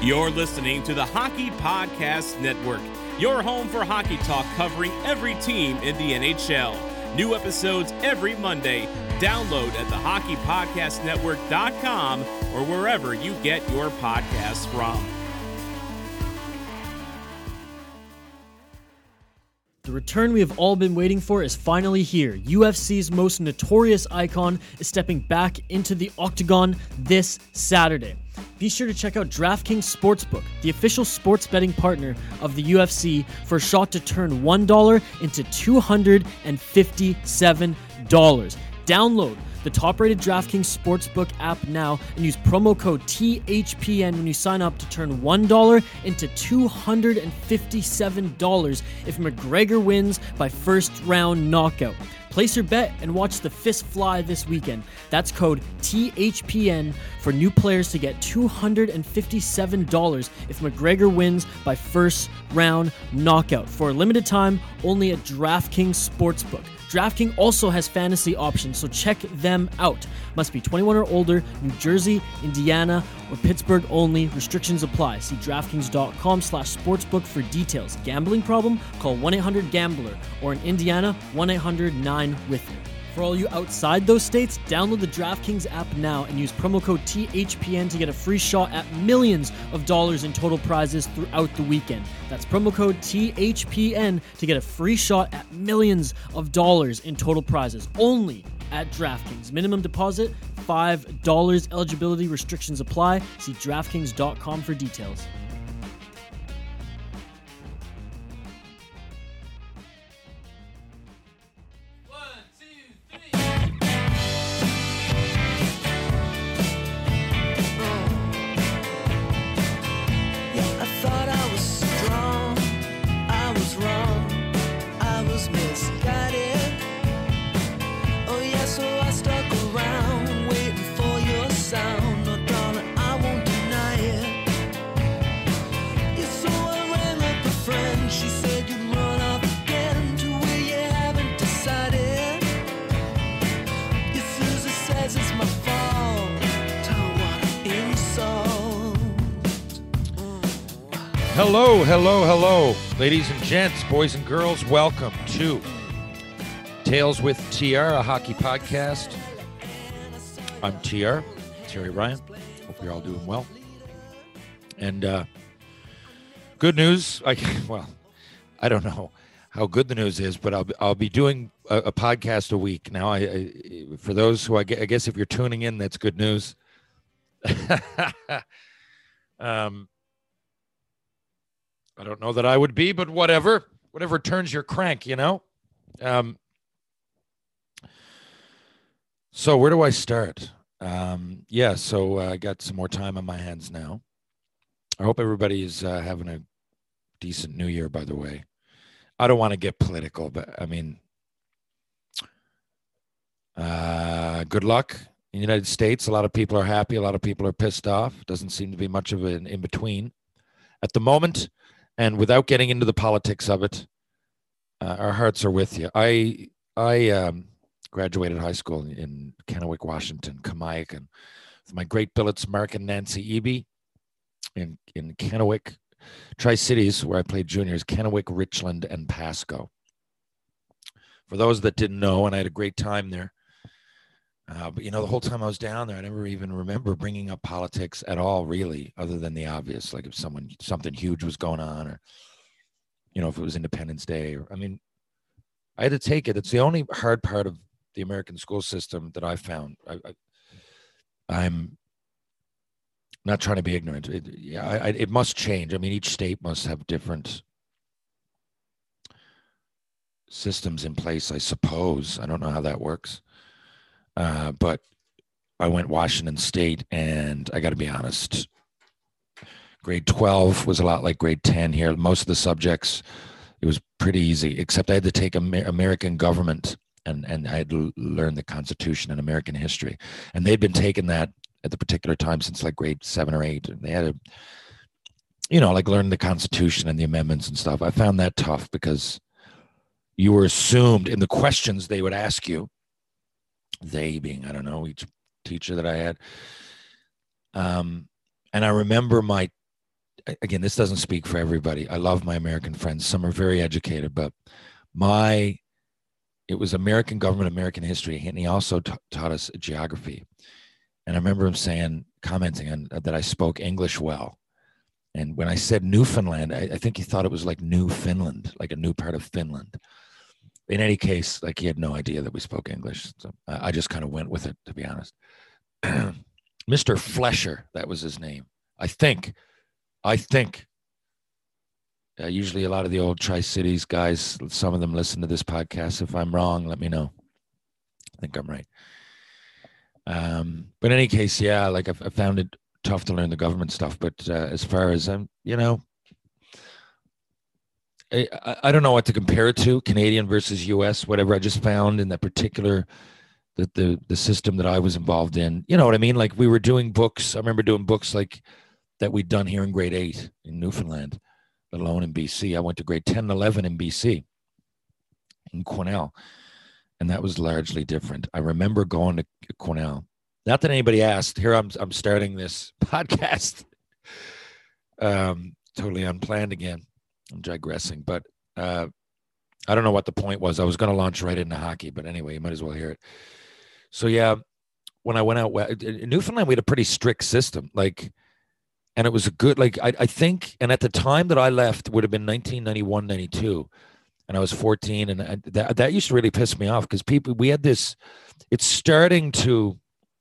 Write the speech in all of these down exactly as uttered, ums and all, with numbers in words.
You're listening to the Hockey Podcast Network, your home for hockey talk covering every team in the N H L. New episodes every Monday. Download at the hockey podcast network dot com or wherever you get your podcasts from. The return we have all been waiting for is finally here. U F C's most notorious icon is stepping back into the octagon this Saturday. Be sure to check out DraftKings Sportsbook, the official sports betting partner of the U F C, for a shot to turn one dollar into two hundred fifty-seven dollars. Download the top-rated DraftKings Sportsbook app now and use promo code T H P N when you sign up to turn one dollar into two hundred fifty-seven dollars if McGregor wins by first-round knockout. Place your bet and watch the fist fly this weekend. That's code T H P N for new players to get two hundred fifty-seven dollars if McGregor wins by first round knockout. For a limited time, only at DraftKings Sportsbook. DraftKings also has fantasy options, so check them out. Must be twenty-one or older, New Jersey, Indiana, or Pittsburgh only. Restrictions apply. See DraftKings.com slash sportsbook for details. Gambling problem? Call one eight hundred gambler or in Indiana, one eight hundred nine with it. For all you outside those states, download the DraftKings app now and use promo code T H P N to get a free shot at millions of dollars in total prizes throughout the weekend. That's promo code T H P N to get a free shot at millions of dollars in total prizes. Only at DraftKings. Minimum deposit, five dollars. Eligibility restrictions apply. See DraftKings dot com for details. Hello, hello, hello, ladies and gents, boys and girls, welcome to Tales with T R, a hockey podcast. I'm T R, Terry Ryan. Hope you're all doing well. And uh, good news, I, well, I don't know how good the news is, but I'll, I'll be doing a, a podcast a week. Now, I, I for those who, I guess, I guess if you're tuning in, that's good news. um. I don't know that I would be, but whatever, whatever turns your crank, you know? Um, so where do I start? Um, yeah, so uh, I got some more time on my hands now. I hope everybody's uh, having a decent new year, by the way. I don't want to get political, but I mean, uh, good luck in the United States. A lot of people are happy. A lot of people are pissed off. Doesn't seem to be much of an in-between at the moment. And without getting into the politics of it, uh, our hearts are with you. I I um, graduated high school in Kennewick, Washington, Kamiakin, with my great billets, Mark and Nancy Eby, in, in Kennewick, Tri-Cities, where I played juniors, Kennewick, Richland, and Pasco. For those that didn't know, and I had a great time there, Uh, but, you know, the whole time I was down there, I never even remember bringing up politics at all, really, other than the obvious, like if someone, something huge was going on, or, you know, if it was Independence Day, or, I mean, I had to take it. It's the only hard part of the American school system that I found. I, I, I'm not trying to be ignorant. It, yeah, I, I, it must change. I mean, each state must have different systems in place, I suppose. I don't know how that works. Uh, but I went Washington State, and I got to be honest, grade twelve was a lot like grade ten here. Most of the subjects, it was pretty easy, except I had to take Amer- American government, and, and I had to learn the Constitution and American history. And they'd been taking that at the particular time since like grade seven or eight. And they had to, you know, like learn the Constitution and the amendments and stuff. I found that tough because you were assumed in the questions they would ask you, they being, I don't know, each teacher that I had. Um, and I remember my again, this doesn't speak for everybody. I love my American friends. Some are very educated, but my, it was American government, American history. And he also t- taught us geography. And I remember him saying, commenting on that I spoke English well. And when I said Newfoundland, I, I think he thought it was like New Finland, like a new part of Finland. In any case, like he had no idea that we spoke English. So I, I just kind of went with it, to be honest. Mister Flesher, that was his name. I think, I think, uh, usually a lot of the old Tri-Cities guys, some of them listen to this podcast. If I'm wrong, let me know. I think I'm right. Um, but in any case, yeah, like I, I found it tough to learn the government stuff. But uh, as far as I'm, you know, I, I don't know what to compare it to, Canadian versus U S, whatever I just found in that particular, the, the, the system that I was involved in. You know what I mean? Like we were doing books. I remember doing books like that we'd done here in grade eight in Newfoundland, let alone in B C. I went to grade ten and eleven in B C, in Quesnel. And that was largely different. I remember going to Quesnel. Not that anybody asked. Here I'm I'm starting this podcast. um, totally unplanned again. I'm digressing. But uh, I don't know what the point was. I was going to launch right into hockey. But anyway, you might as well hear it. So, yeah, when I went out in Newfoundland, we had a pretty strict system. Like, and it was a good, like, I, I think, and at the time that I left would have been nineteen ninety-one, ninety-two. And I was fourteen, and I, that that used to really piss me off because people, we had this, it's starting to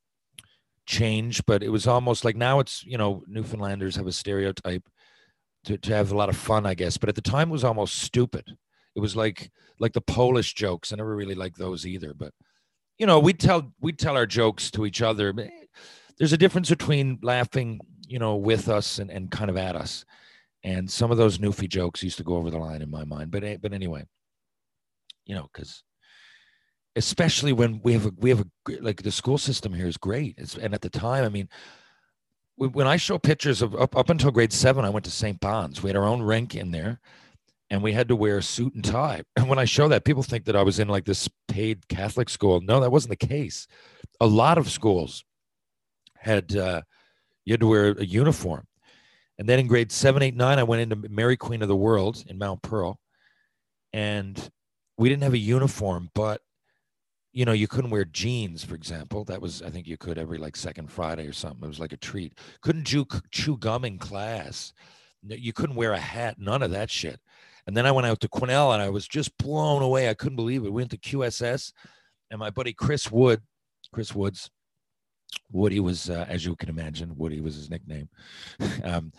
change, but it was almost like now it's, you know, Newfoundlanders have a stereotype to, to have a lot of fun, I guess. But at the time it was almost stupid. It was like, like the Polish jokes. I never really liked those either, but you know, we'd tell, we'd tell our jokes to each other. There's a difference between laughing, you know, with us and, and kind of at us. And some of those Newfie jokes used to go over the line in my mind. But but anyway, you know, because especially when we have a, we have a, like the school system here is great. It's, and at the time, I mean, when I show pictures of up, up until grade seven, I went to Saint Bon's. We had our own rink in there and we had to wear a suit and tie. And when I show that, people think that I was in like this paid Catholic school. No, that wasn't the case. A lot of schools had, uh, you had to wear a uniform. And then in grade seven, eight, nine, I went into Mary Queen of the World in Mount Pearl. And we didn't have a uniform, but, you know, you couldn't wear jeans, for example. That was, I think you could every like second Friday or something. It was like a treat. Couldn't chew, chew gum in class. You couldn't wear a hat, none of that shit. And then I went out to Quesnel and I was just blown away. I couldn't believe it. We went to Q S S and my buddy Chris Wood, Chris Woods, Woody was, uh, as you can imagine, Woody was his nickname. um,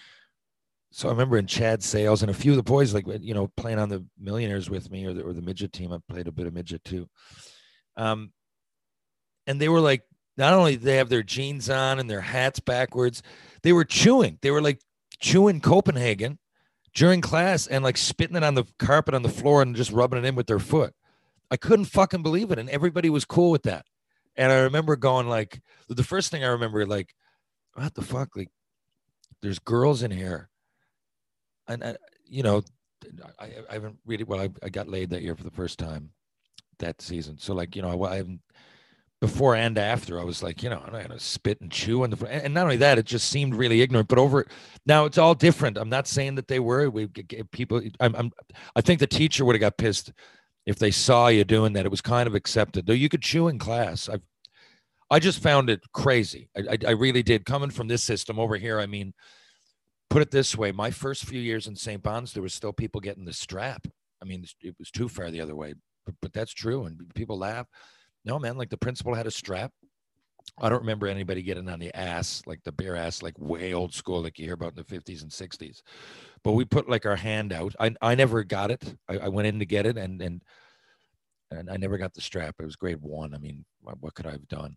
so I remember in Chad Sales and a few of the boys, like, you know, playing on the Millionaires with me or the, or the midget team. I played a bit of midget too. Um, and they were like, not only did they have their jeans on and their hats backwards, they were chewing. They were like chewing Copenhagen during class and like spitting it on the carpet on the floor and just rubbing it in with their foot. I couldn't fucking believe it. And everybody was cool with that. And I remember going like, the first thing I remember, like, what the fuck? Like, there's girls in here. And, I, you know, I, I haven't really, well, I, I got laid that year for the first time that season. So like, you know, I, I haven't, before and after, I was like, you know, I'm not going to spit and chew on the, and not only that, it just seemed really ignorant, but over, now it's all different. I'm not saying that they were, we people, I'm, I'm I think the teacher would have got pissed if they saw you doing that. It was kind of accepted, though you could chew in class. I've, I just found it crazy. I, I, I really did. Coming from this system over here, I mean, put it this way, my first few years in Saint Bon's, there was still people getting the strap. I mean, it was too far the other way, but, but that's true. And people laugh. No, man, like the principal had a strap. I don't remember anybody getting on the ass, like the bare ass, like way old school, like you hear about in the fifties and sixties. But we put like our hand out. I I never got it. I, I went in to get it, and and and I never got the strap. It was grade one. I mean, what could I have done?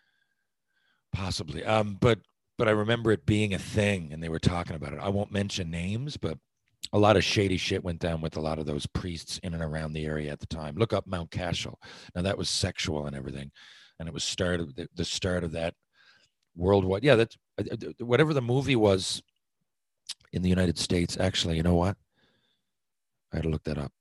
Possibly. Um, but but I remember it being a thing, and they were talking about it. I won't mention names, but a lot of shady shit went down with a lot of those priests in and around the area at the time. Look up Mount Cashel. Now that was sexual and everything, and it was start of the, the start of that worldwide. Yeah, that's whatever the movie was in the United States. Actually, you know what? I had to look that up.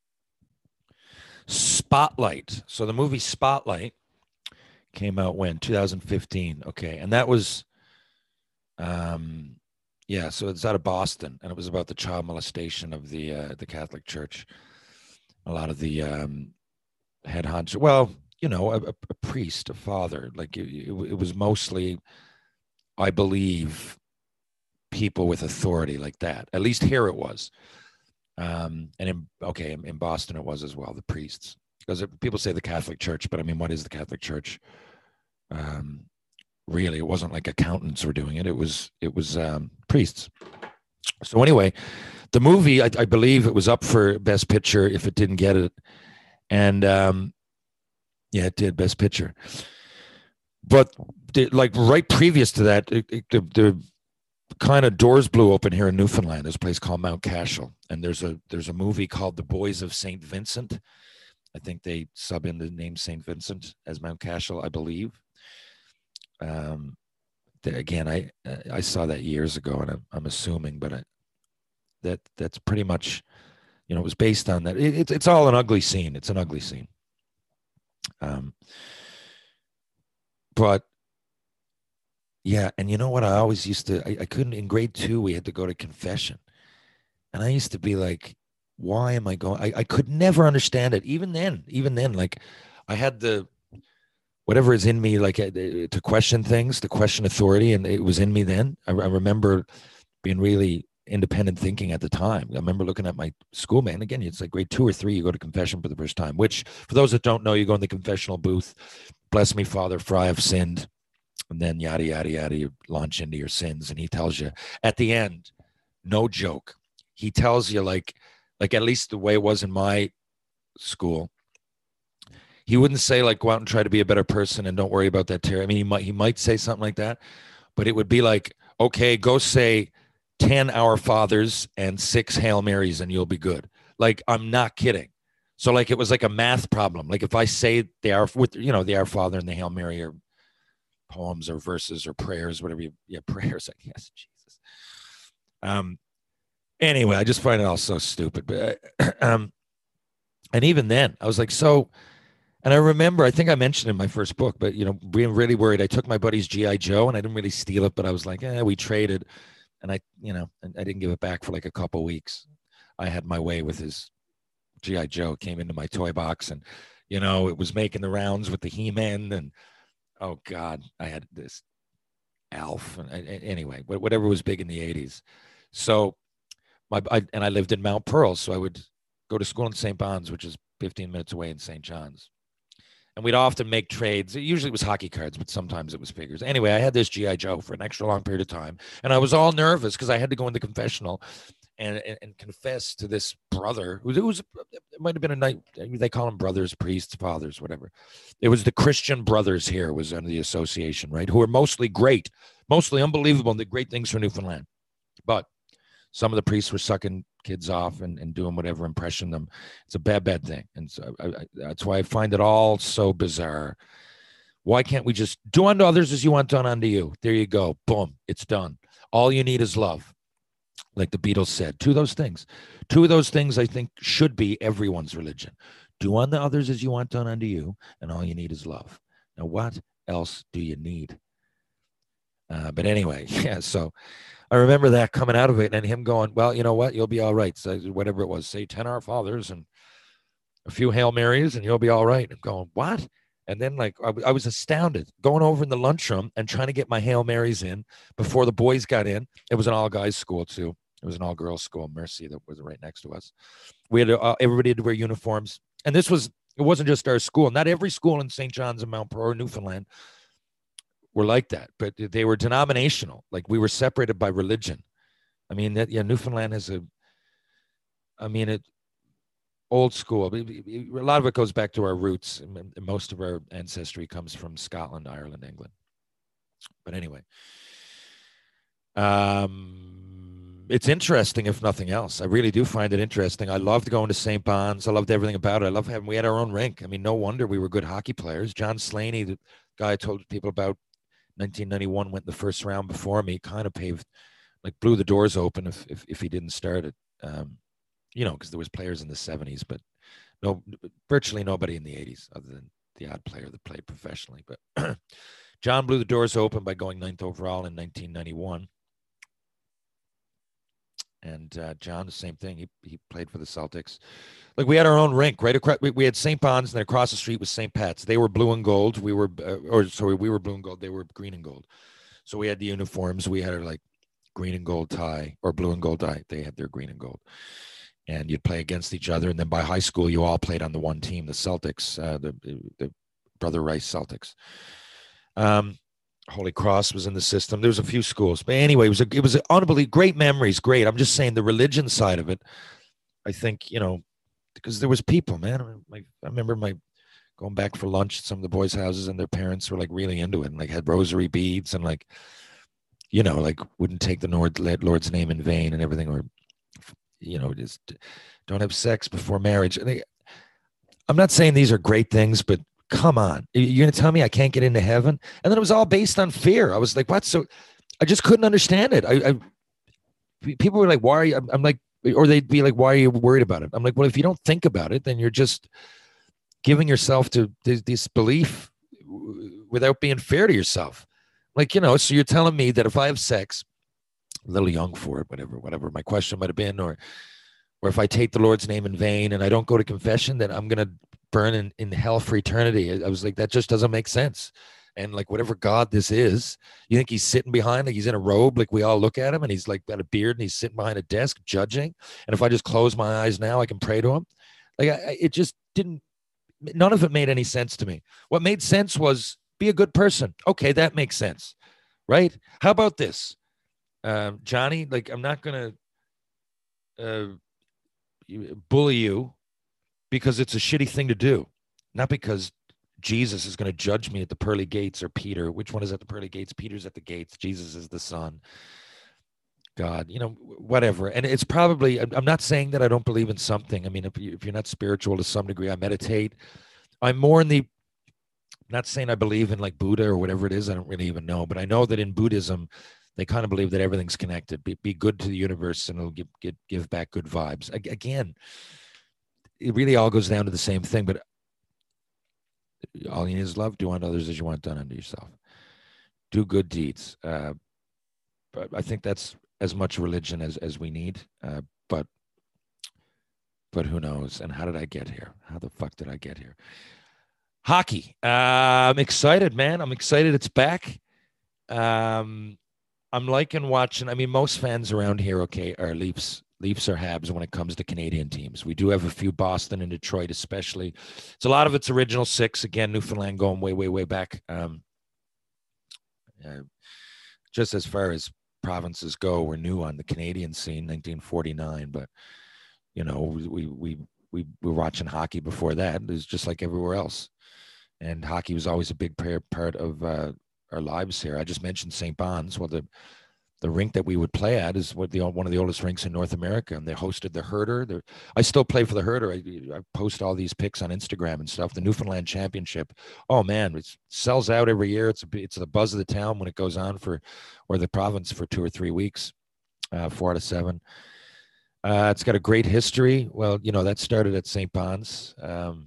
Spotlight. So the movie Spotlight came out when? two thousand fifteen. Okay, and that was, um, Yeah, so it's out of Boston, and it was about the child molestation of the uh, the Catholic Church. A lot of the um, head honcho, well, you know, a, a priest, a father, like it, it, it was mostly, I believe, people with authority like that. At least here it was. Um, and in, okay, in, in Boston it was as well, the priests. Because people say the Catholic Church, but I mean, what is the Catholic Church? Um, really, it wasn't like accountants were doing it. It was it was um, priests. So anyway, the movie, I, I believe it was up for Best Picture if it didn't get it. And um, yeah, it did, Best Picture. But the, like right previous to that, it, it, the, the kind of doors blew open here in Newfoundland. There's a place called Mount Cashel, and there's a there's a movie called The Boys of Saint Vincent. I think they sub in the name Saint Vincent as Mount Cashel, I believe. Um, the, again, I I saw that years ago, and I'm, I'm assuming, but I, that that's pretty much, you know, it was based on that. It, it, it's all an ugly scene. It's an ugly scene. Um, but yeah, and you know what? I always used to. I, I couldn't in grade two. We had to go to confession, and I used to be like, why am I going? I, I could never understand it. Even then, even then, like I had the whatever is in me, like uh, to question things, to question authority, and it was in me then. I, I remember being really independent thinking at the time. I remember looking at my schoolmate. And again, it's like grade two or three, you go to confession for the first time, which for those that don't know, you go in the confessional booth, bless me, Father, for I have sinned. And then yada, yada, yada, you launch into your sins. And he tells you at the end, no joke. He tells you like, like at least the way it was in my school, he wouldn't say like, go out and try to be a better person and don't worry about that terror. I mean, he might, he might say something like that, but it would be like, okay, go say ten Our Fathers and six Hail Marys and you'll be good. Like, I'm not kidding. So like, it was like a math problem. Like if I say the Our, with, you know, the Our Father and the Hail Mary are poems or verses or prayers, whatever you, yeah, prayers, I guess, Jesus. Um, anyway, I just find it all so stupid. But, um, and even then I was like, so, and I remember, I think I mentioned in my first book, but, you know, being really worried, I took my buddy's G I Joe and I didn't really steal it, but I was like, eh, we traded. And I, you know, I didn't give it back for like a couple of weeks. I had my way with his G I Joe, came into my toy box and, you know, it was making the rounds with the He-Man and, oh God, I had this Alf. And I, anyway, whatever was big in the eighties. So my, I, and I lived in Mount Pearl. So I would go to school in Saint Bon's, which is fifteen minutes away in Saint John's. And we'd often make trades. Usually it was hockey cards, but sometimes it was figures. Anyway, I had this G I Joe for an extra long period of time. And I was all nervous because I had to go in the confessional and, and, and confess to this brother. Who, it, was, it might have been a night. They call them brothers, priests, fathers, whatever. It was the Christian Brothers here was under the association, right? Who are mostly great, mostly unbelievable, and did great things for Newfoundland. But some of the priests were sucking kids off and, and doing whatever impression them. It's a bad, bad thing. And so I, I, that's why I find it all so bizarre. Why can't we just do unto others as you want done unto you? There you go. Boom. It's done. All you need is love. Like the Beatles said, two of those things. Two of those things I think should be everyone's religion. Do unto others as you want done unto you, and all you need is love. Now, what else do you need? Uh, but anyway, yeah, so I remember that coming out of it and him going, well, you know what? You'll be all right. So whatever it was, say ten Our Fathers and a few Hail Marys and you'll be all right. I'm going, what? And then like, I, I was astounded going over in the lunchroom and trying to get my Hail Marys in before the boys got in. It was an all guys school too. It was an all girls school, Mercy, that was right next to us. We had to, uh, everybody had to wear uniforms. And this was, it wasn't just our school. Not every school in Saint John's and Mount Pearl or Newfoundland were like that, but they were denominational. Like we were separated by religion. I mean, that, yeah, Newfoundland has a, I mean, it old school. A lot of it goes back to our roots. Most of our ancestry comes from Scotland, Ireland, England. But anyway, um, it's interesting, if nothing else. I really do find it interesting. I loved going to Saint Bon's. I loved everything about it. I love having, we had our own rink. I mean, no wonder we were good hockey players. John Slaney, the guy I told people about, nineteen ninety-one, went in the first round before me, kind of paved, like blew the doors open if if, if he didn't start it. Um, you know, because there was players in the seventies, but no, virtually nobody in the eighties other than the odd player that played professionally. But John blew the doors open by going ninth overall in nineteen ninety-one. And uh, John, the same thing. He he played for the Celtics. Like we had our own rink right across. We, we had Saint Bon's, and then across the street was Saint Pat's. They were blue and gold. We were, uh, or sorry, we were blue and gold. They were green and gold. So we had the uniforms. We had our like green and gold tie or blue and gold tie. They had their green and gold. And you'd play against each other. And then by high school, you all played on the one team, the Celtics, uh, the, the Brother Rice Celtics. Um, Holy Cross was in the system. There was a few schools. But anyway, it was a, it was an unbelievable, great memories, great. I'm just saying the religion side of it, I think, you know, because there was people, man. Like I remember my going back for lunch at some of the boys' houses, and their parents were like really into it and like had rosary beads and like, you know, like wouldn't take the Lord, Lord's name in vain and everything, or, you know, just don't have sex before marriage. And they, I'm not saying these are great things, but come on, you're going to tell me I can't get into heaven? And then it was all based on fear. I was like, what? So I just couldn't understand it. I, I people were like, why are you? I'm, I'm like, or they'd be like, why are you worried about it? I'm like, well, if you don't think about it, then you're just giving yourself to this, this belief without being fair to yourself. Like, you know, so you're telling me that if I have sex, a little young for it, whatever, whatever my question might have been, or, or if I take the Lord's name in vain and I don't go to confession, then I'm going to burn in, in hell for eternity. I was like, that just doesn't make sense. And like, whatever God this is, you think he's sitting behind, like he's in a robe, like we all look at him and he's like got a beard and he's sitting behind a desk judging. And if I just close my eyes now, I can pray to him. Like I, it just didn't, none of it made any sense to me. What made sense was be a good person. Okay. That makes sense. Right. How about this? Um, Johnny, like, I'm not going to uh, bully you because it's a shitty thing to do. Not because Jesus is going to judge me at the pearly gates, or Peter. Which one is at the pearly gates? Peter's at the gates. Jesus is the son. God, you know, whatever. And it's probably, I'm not saying that I don't believe in something. I mean, if, you, if you're not spiritual to some degree, I meditate. I'm more in the, not saying I believe in like Buddha or whatever it is. I don't really even know. But I know that in Buddhism, they kind of believe that everything's connected. Be, be good to the universe and it'll give, give, give back good vibes. Again, it really all goes down to the same thing. But all you need is love. Do unto others as you want done unto yourself. Do good deeds. Uh, but I think that's as much religion as, as we need. Uh, but but who knows? And how did I get here? How the fuck did I get here? Hockey. Uh, I'm excited, man. I'm excited it's back. Um, I'm liking watching. I mean, most fans around here, okay, are Leafs. Leafs or Habs when it comes to Canadian teams. We do have a few, Boston and Detroit especially. It's a lot of it's original six. Again, Newfoundland going way, way, way back. Um, uh, just as far as provinces go, we're new on the Canadian scene, nineteen forty-nine. But, you know, we we we, we were watching hockey before that. It was just like everywhere else. And hockey was always a big part of uh, our lives here. I just mentioned Saint Bon's. Well, the The rink that we would play at is what the one of the oldest rinks in North America, and they hosted the Herder. They're, I still play for the Herder. I, I post all these pics on Instagram and stuff. The Newfoundland Championship. Oh man, it sells out every year. It's a, it's the buzz of the town when it goes on for, or the province for two or three weeks, uh, four out of seven. Uh, it's got a great history. Well, you know that started at Saint Bon's. Um,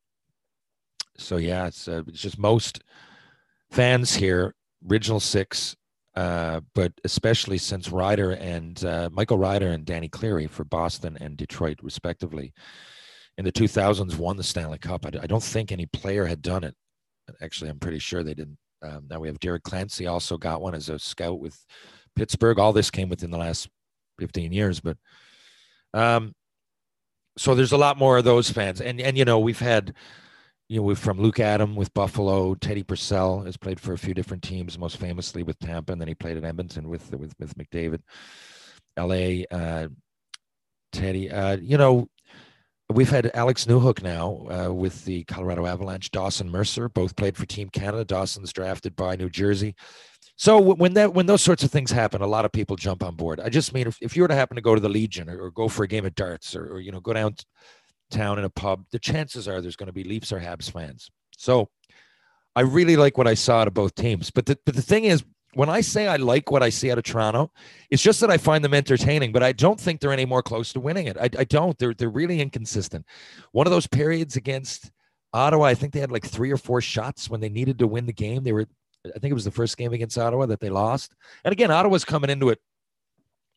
so yeah, it's uh, it's just most fans here, original six. Uh, but especially since Ryder and uh, Michael Ryder and Danny Cleary for Boston and Detroit, respectively, in the two thousands won the Stanley Cup. I, I don't think any player had done it. Actually, I'm pretty sure they didn't. Um, now we have Derek Clancy also got one as a scout with Pittsburgh. All this came within the last fifteen years. But um, so there's a lot more of those fans. And, and you know, we've had... You know, we're from Luke Adam with Buffalo. Teddy Purcell has played for a few different teams, most famously with Tampa, and then he played at Edmonton with with, with McDavid. L A, uh, Teddy. Uh, you know, we've had Alex Newhook now uh, with the Colorado Avalanche. Dawson Mercer, both played for Team Canada. Dawson's drafted by New Jersey. So when that when those sorts of things happen, a lot of people jump on board. I just mean if, if you were to happen to go to the Legion or, or go for a game of darts or, or you know go down to town in a pub, the chances are there's going to be Leafs or Habs fans. So I really like what I saw out of both teams. But the, but the thing is, when I say I like what I see out of Toronto, it's just that I find them entertaining, but I don't think they're any more close to winning it. I, I don't. They're, they're really inconsistent. One of those periods against Ottawa, I think they had like three or four shots when they needed to win the game. They were, I think it was the first game against Ottawa that they lost. And again, Ottawa's coming into it,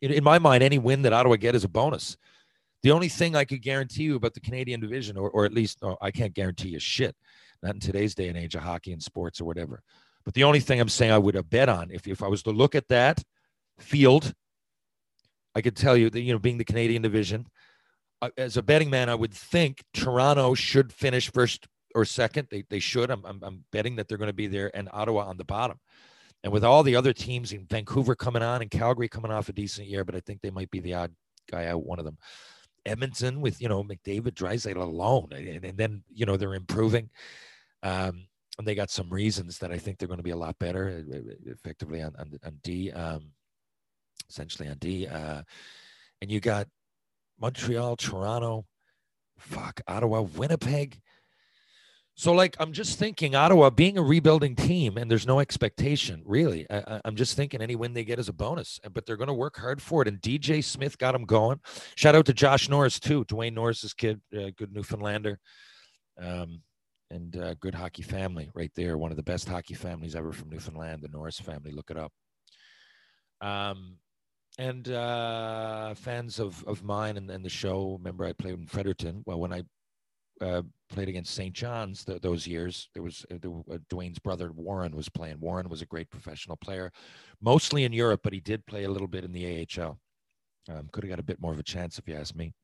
in, in my mind, any win that Ottawa get is a bonus. The only thing I could guarantee you about the Canadian division, or, or at least no, I can't guarantee you shit, not in today's day and age of hockey and sports or whatever. But the only thing I'm saying I would have bet on, if, if I was to look at that field, I could tell you that, you know, being the Canadian division, uh, as a betting man, I would think Toronto should finish first or second. They they should. I'm, I'm, I'm betting that they're going to be there, and Ottawa on the bottom. And with all the other teams in Vancouver coming on and Calgary coming off a decent year, but I think they might be the odd guy out, one of them. Edmonton with, you know, McDavid, Draisaitl alone. And, and then, you know, they're improving. Um, and they got some reasons that I think they're going to be a lot better, effectively on, on, on D, um, essentially on D. Uh, and you got Montreal, Toronto, fuck, Ottawa, Winnipeg. So, like, I'm just thinking Ottawa being a rebuilding team, and there's no expectation, really. I, I'm just thinking any win they get is a bonus, but they're going to work hard for it. And D J Smith got them going. Shout out to Josh Norris, too. Dwayne Norris's kid, uh, good Newfoundlander, um, and uh, good hockey family right there. One of the best hockey families ever from Newfoundland, the Norris family. Look it up. Um, and uh, fans of, of mine and, and the show, remember I played in Fredericton. Well, when I Uh, played against Saint John's th- those years, there was uh, the, uh, Dwayne's brother Warren was playing. Warren was a great professional player, mostly in Europe, but he did play a little bit in the A H L. Um, could have got a bit more of a chance if you ask me.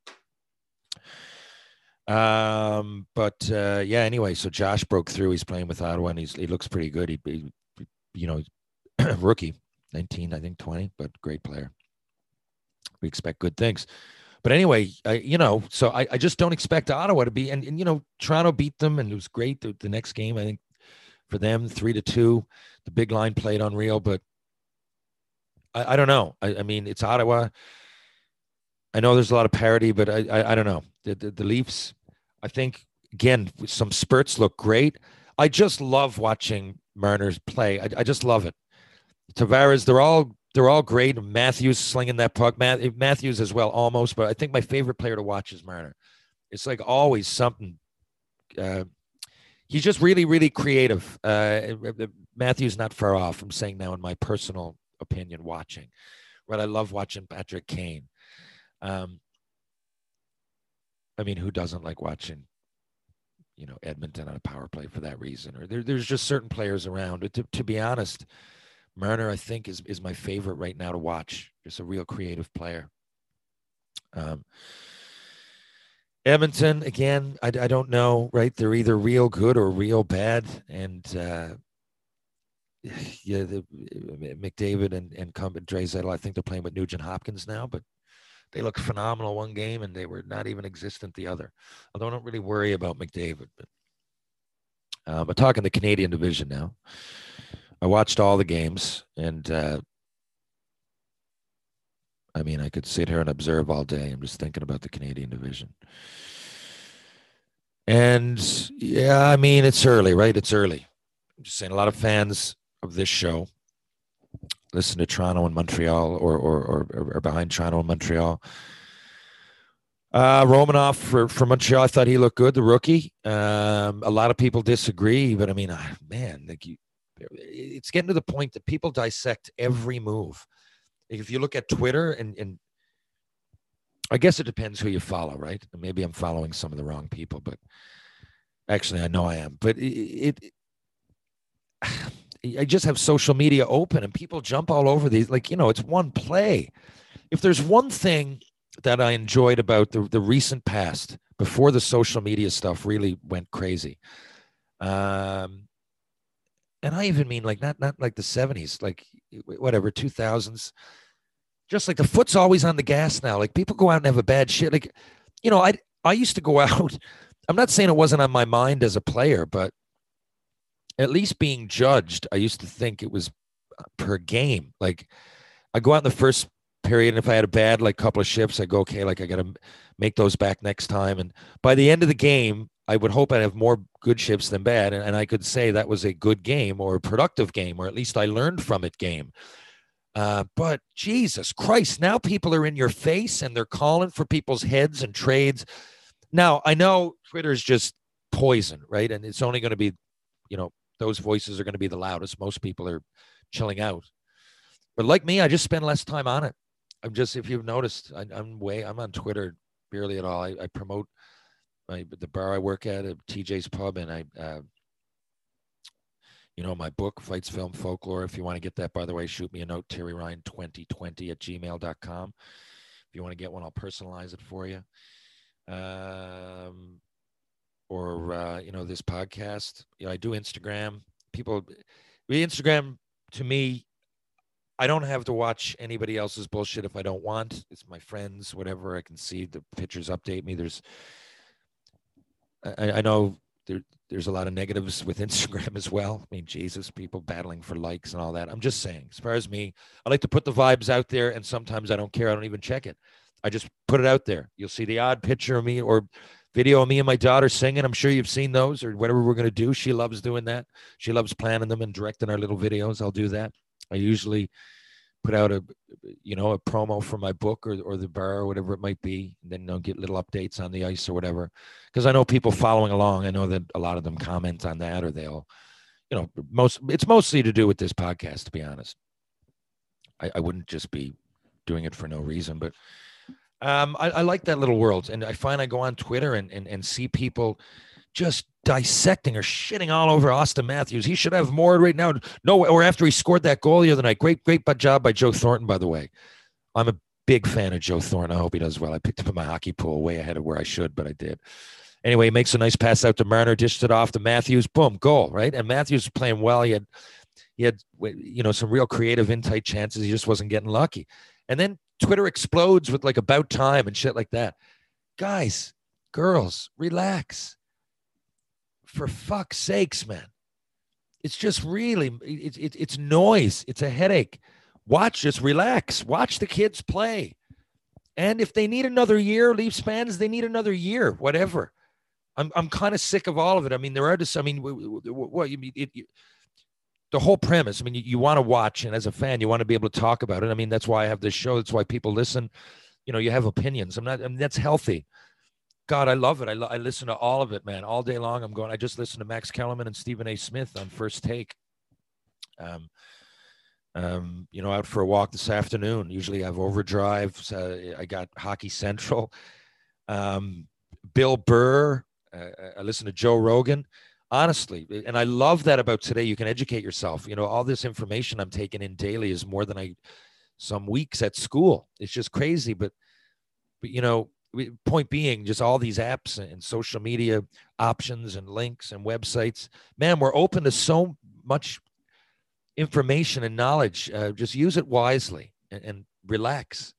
Um, but uh, yeah, anyway, so Josh broke through. He's playing with Ottawa, and he's he looks pretty good. He, he you know, rookie, nineteen, I think twenty, but great player. We expect good things. But anyway, I, you know, so I, I just don't expect Ottawa to be, and, and, you know, Toronto beat them, and it was great. The, the next game, I think, for them, three to two, the big line played unreal, but I, I don't know. I, I mean, it's Ottawa. I know there's a lot of parity, but I, I, I don't know. The, the, the Leafs, I think, again, some spurts look great. I just love watching Marner play. I, I just love it. Tavares, they're all They're all great. Matthews slinging that puck. Matthews as well, almost. But I think my favorite player to watch is Marner. It's like always something. Uh, he's just really, really creative. Uh, Matthews not far off. I'm saying now in my personal opinion, watching. Right, I love watching Patrick Kane. Um, I mean, who doesn't like watching, you know, Edmonton on a power play for that reason? Or there, there's just certain players around. To, to be honest, Marner, I think, is, is my favorite right now to watch. Just a real creative player. Um, Edmonton, again, I, I don't know, right? They're either real good or real bad. And, uh, yeah, the, McDavid and, and Draisaitl, I think they're playing with Nugent Hopkins now, but they look phenomenal one game, and they were not even existent the other. Although I don't really worry about McDavid. But um, I'm talking the Canadian division now. I watched all the games, and uh, I mean, I could sit here and observe all day. I'm just thinking about the Canadian division. And yeah, I mean, it's early, right? It's early. I'm just saying a lot of fans of this show listen to Toronto and Montreal, or or or, or behind Toronto and Montreal. Uh, Romanoff for, for Montreal, I thought he looked good, the rookie. Um, a lot of people disagree, but I mean, uh, man, like you, it's getting to the point that people dissect every move. If you look at Twitter, and, and I guess it depends who you follow, right? Maybe I'm following some of the wrong people, but actually I know I am. But it, it I just have social media open, and people jump all over these. Like, you know, it's one play. If there's one thing that I enjoyed about the, the recent past, before the social media stuff really went crazy, um, and I even mean like not not like the seventies, like whatever, two thousands. Just like the foot's always on the gas now. Like people go out and have a bad shit. Like, you know, I I used to go out. I'm not saying it wasn't on my mind as a player, but at least being judged, I used to think it was per game. Like I go out in the first period, and if I had a bad like couple of shifts, I go, okay, like I got to make those back next time. And by the end of the game, I would hope I'd have more good shifts than bad. And, and I could say that was a good game or a productive game, or at least I learned from it game. Uh, but Jesus Christ, now people are in your face and they're calling for people's heads and trades. Now, I know Twitter is just poison, right? And it's only going to be, you know, those voices are going to be the loudest. Most people are chilling out. But like me, I just spend less time on it. I'm just, if you've noticed, I, I'm way, I'm on Twitter barely at all. I, I promote my, the bar I work at, at T J's Pub, and I, uh, you know, my book, Fights, Film, Folklore. If you want to get that, by the way, shoot me a note, Terry Ryan twenty twenty at gmail dot com. If you want to get one, I'll personalize it for you. Um, or, uh, you know, this podcast. You know, I do Instagram. People, Instagram, to me, I don't have to watch anybody else's bullshit if I don't want. It's my friends, whatever. I can see the pictures update me. There's, I, I know there, there's a lot of negatives with Instagram as well. I mean, Jesus, people battling for likes and all that. I'm just saying, as far as me, I like to put the vibes out there, and sometimes I don't care. I don't even check it. I just put it out there. You'll see the odd picture of me or video of me and my daughter singing. I'm sure you've seen those, or whatever we're going to do. She loves doing that. She loves planning them and directing our little videos. I'll do that. I usually put out a, you know, a promo for my book or, or the bar or whatever it might be. And then, you know, get little updates on the ice or whatever. Because I know people following along. I know that a lot of them comment on that, or they'll, you know, most, it's mostly to do with this podcast, to be honest. I, I wouldn't just be doing it for no reason, but um, I, I like that little world. And I find I go on Twitter and, and, and see people just dissecting or shitting all over Austin Matthews. He should have more right now. No, or after he scored that goal the other night. Great, great job by Joe Thornton, by the way. I'm a big fan of Joe Thornton. I hope he does well. I picked him in my hockey pool way ahead of where I should, but I did. Anyway, he makes a nice pass out to Marner, dished it off to Matthews. Boom, goal, right? And Matthews was playing well. He had, he had, you know, some real creative in-tight chances. He just wasn't getting lucky. And then Twitter explodes with like about time and shit like that. Guys, girls, relax. For fuck's sakes, man. It's just really, it's it, it's noise. It's a headache. Watch, just relax. Watch the kids play. And if they need another year, Leafs fans, they need another year, whatever. I'm I'm kind of sick of all of it. I mean, there are just, I mean, what you mean, it, it, the whole premise, I mean, you, you want to watch, and as a fan, you want to be able to talk about it. I mean, that's why I have this show. That's why people listen. You know, you have opinions. I'm not, I mean, that's healthy. God, I love it. I, lo- I listen to all of it, man, all day long. I'm going, I just listened to Max Kellerman and Stephen A. Smith on First Take. Um, um, you know, out for a walk this afternoon. Usually I have Overdrive. So I got Hockey Central. Um, Bill Burr. Uh, I listen to Joe Rogan. Honestly, and I love that about today. You can educate yourself. You know, all this information I'm taking in daily is more than I some weeks at school. It's just crazy. But, but you know, point being, just all these apps and social media options and links and websites, man, we're open to so much information and knowledge. Uh, just use it wisely and, and relax.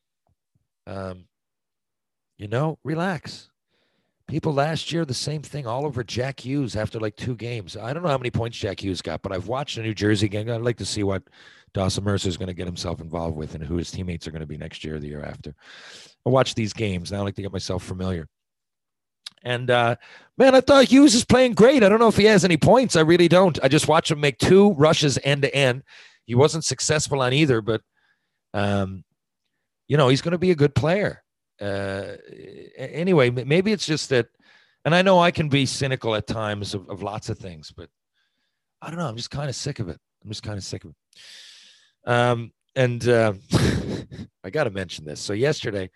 Um, you know, relax. People last year, the same thing all over Jack Hughes after like two games. I don't know how many points Jack Hughes got, but I've watched a New Jersey game. I'd like to see what Dawson Mercer is going to get himself involved with and who his teammates are going to be next year or the year after. I watch these games. Now I like to get myself familiar. And, uh, man, I thought Hughes is playing great. I don't know if he has any points. I really don't. I just watched him make two rushes end-to-end. He wasn't successful on either, but, um, you know, he's going to be a good player. Uh, anyway, maybe it's just that, and I know I can be cynical at times of, of lots of things, but I don't know. I'm just kind of sick of it. I'm just kind of sick of it. Um, and uh, I got to mention this. So yesterday,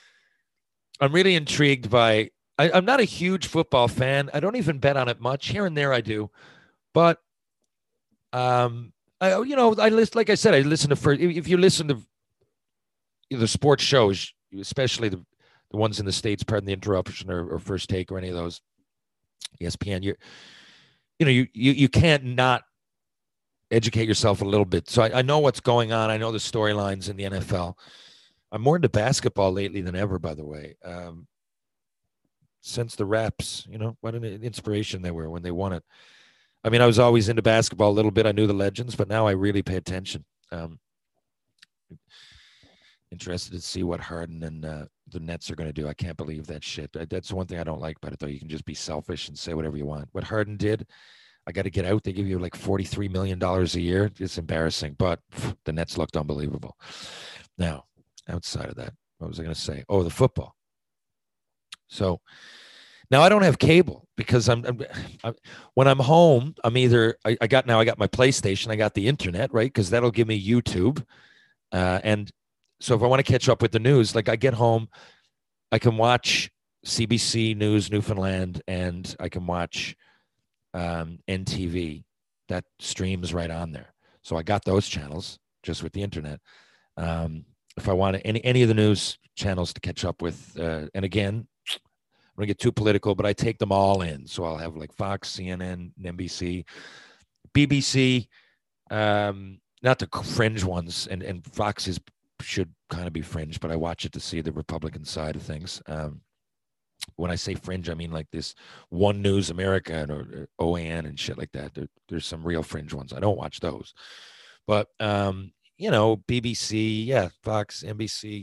I'm really intrigued by, I, I'm not a huge football fan. I don't even bet on it much. Here and there I do. But, um, I, you know, I list, like I said, I listen to, first, if you listen to the sports shows, especially the, the ones in the States, pardon the interruption, or, or First Take or any of those, E S P N, you you know, you, you, you can't not educate yourself a little bit. So I, I know what's going on. I know the storylines in the N F L. I'm more into basketball lately than ever, by the way. Um, since the Raps, you know, what an inspiration they were when they won it. I mean, I was always into basketball a little bit. I knew the legends, but now I really pay attention. Um, Interested to see what Harden and uh, the Nets are going to do. I can't believe that shit. That's one thing I don't like about it, though. You can just be selfish and say whatever you want. What Harden did, I got to get out. They give you like forty-three million dollars a year. It's embarrassing, but pff, the Nets looked unbelievable. Now, outside of that, what was I going to say? Oh, the football. So now I don't have cable because I'm, I'm, I'm when I'm home, I'm either, I, I got, now I got my PlayStation. I got the internet, right? Because that'll give me YouTube. Uh, and so if I want to catch up with the news, like I get home, I can watch C B C News Newfoundland, and I can watch um, N T V. That streams right on there. So I got those channels just with the internet. Um, if I want any any of the news channels to catch up with, uh, and again, I'm gonna get too political, but I take them all in. So I'll have like Fox, C N N, N B C, B B C, um, not the fringe ones, and and Fox is should kind of be fringe, but I watch it to see the Republican side of things. Um, when I say fringe, I mean like this One News America or O A N and shit like that. There, there's some real fringe ones. I don't watch those, but um, you know, B B C, yeah, Fox, N B C,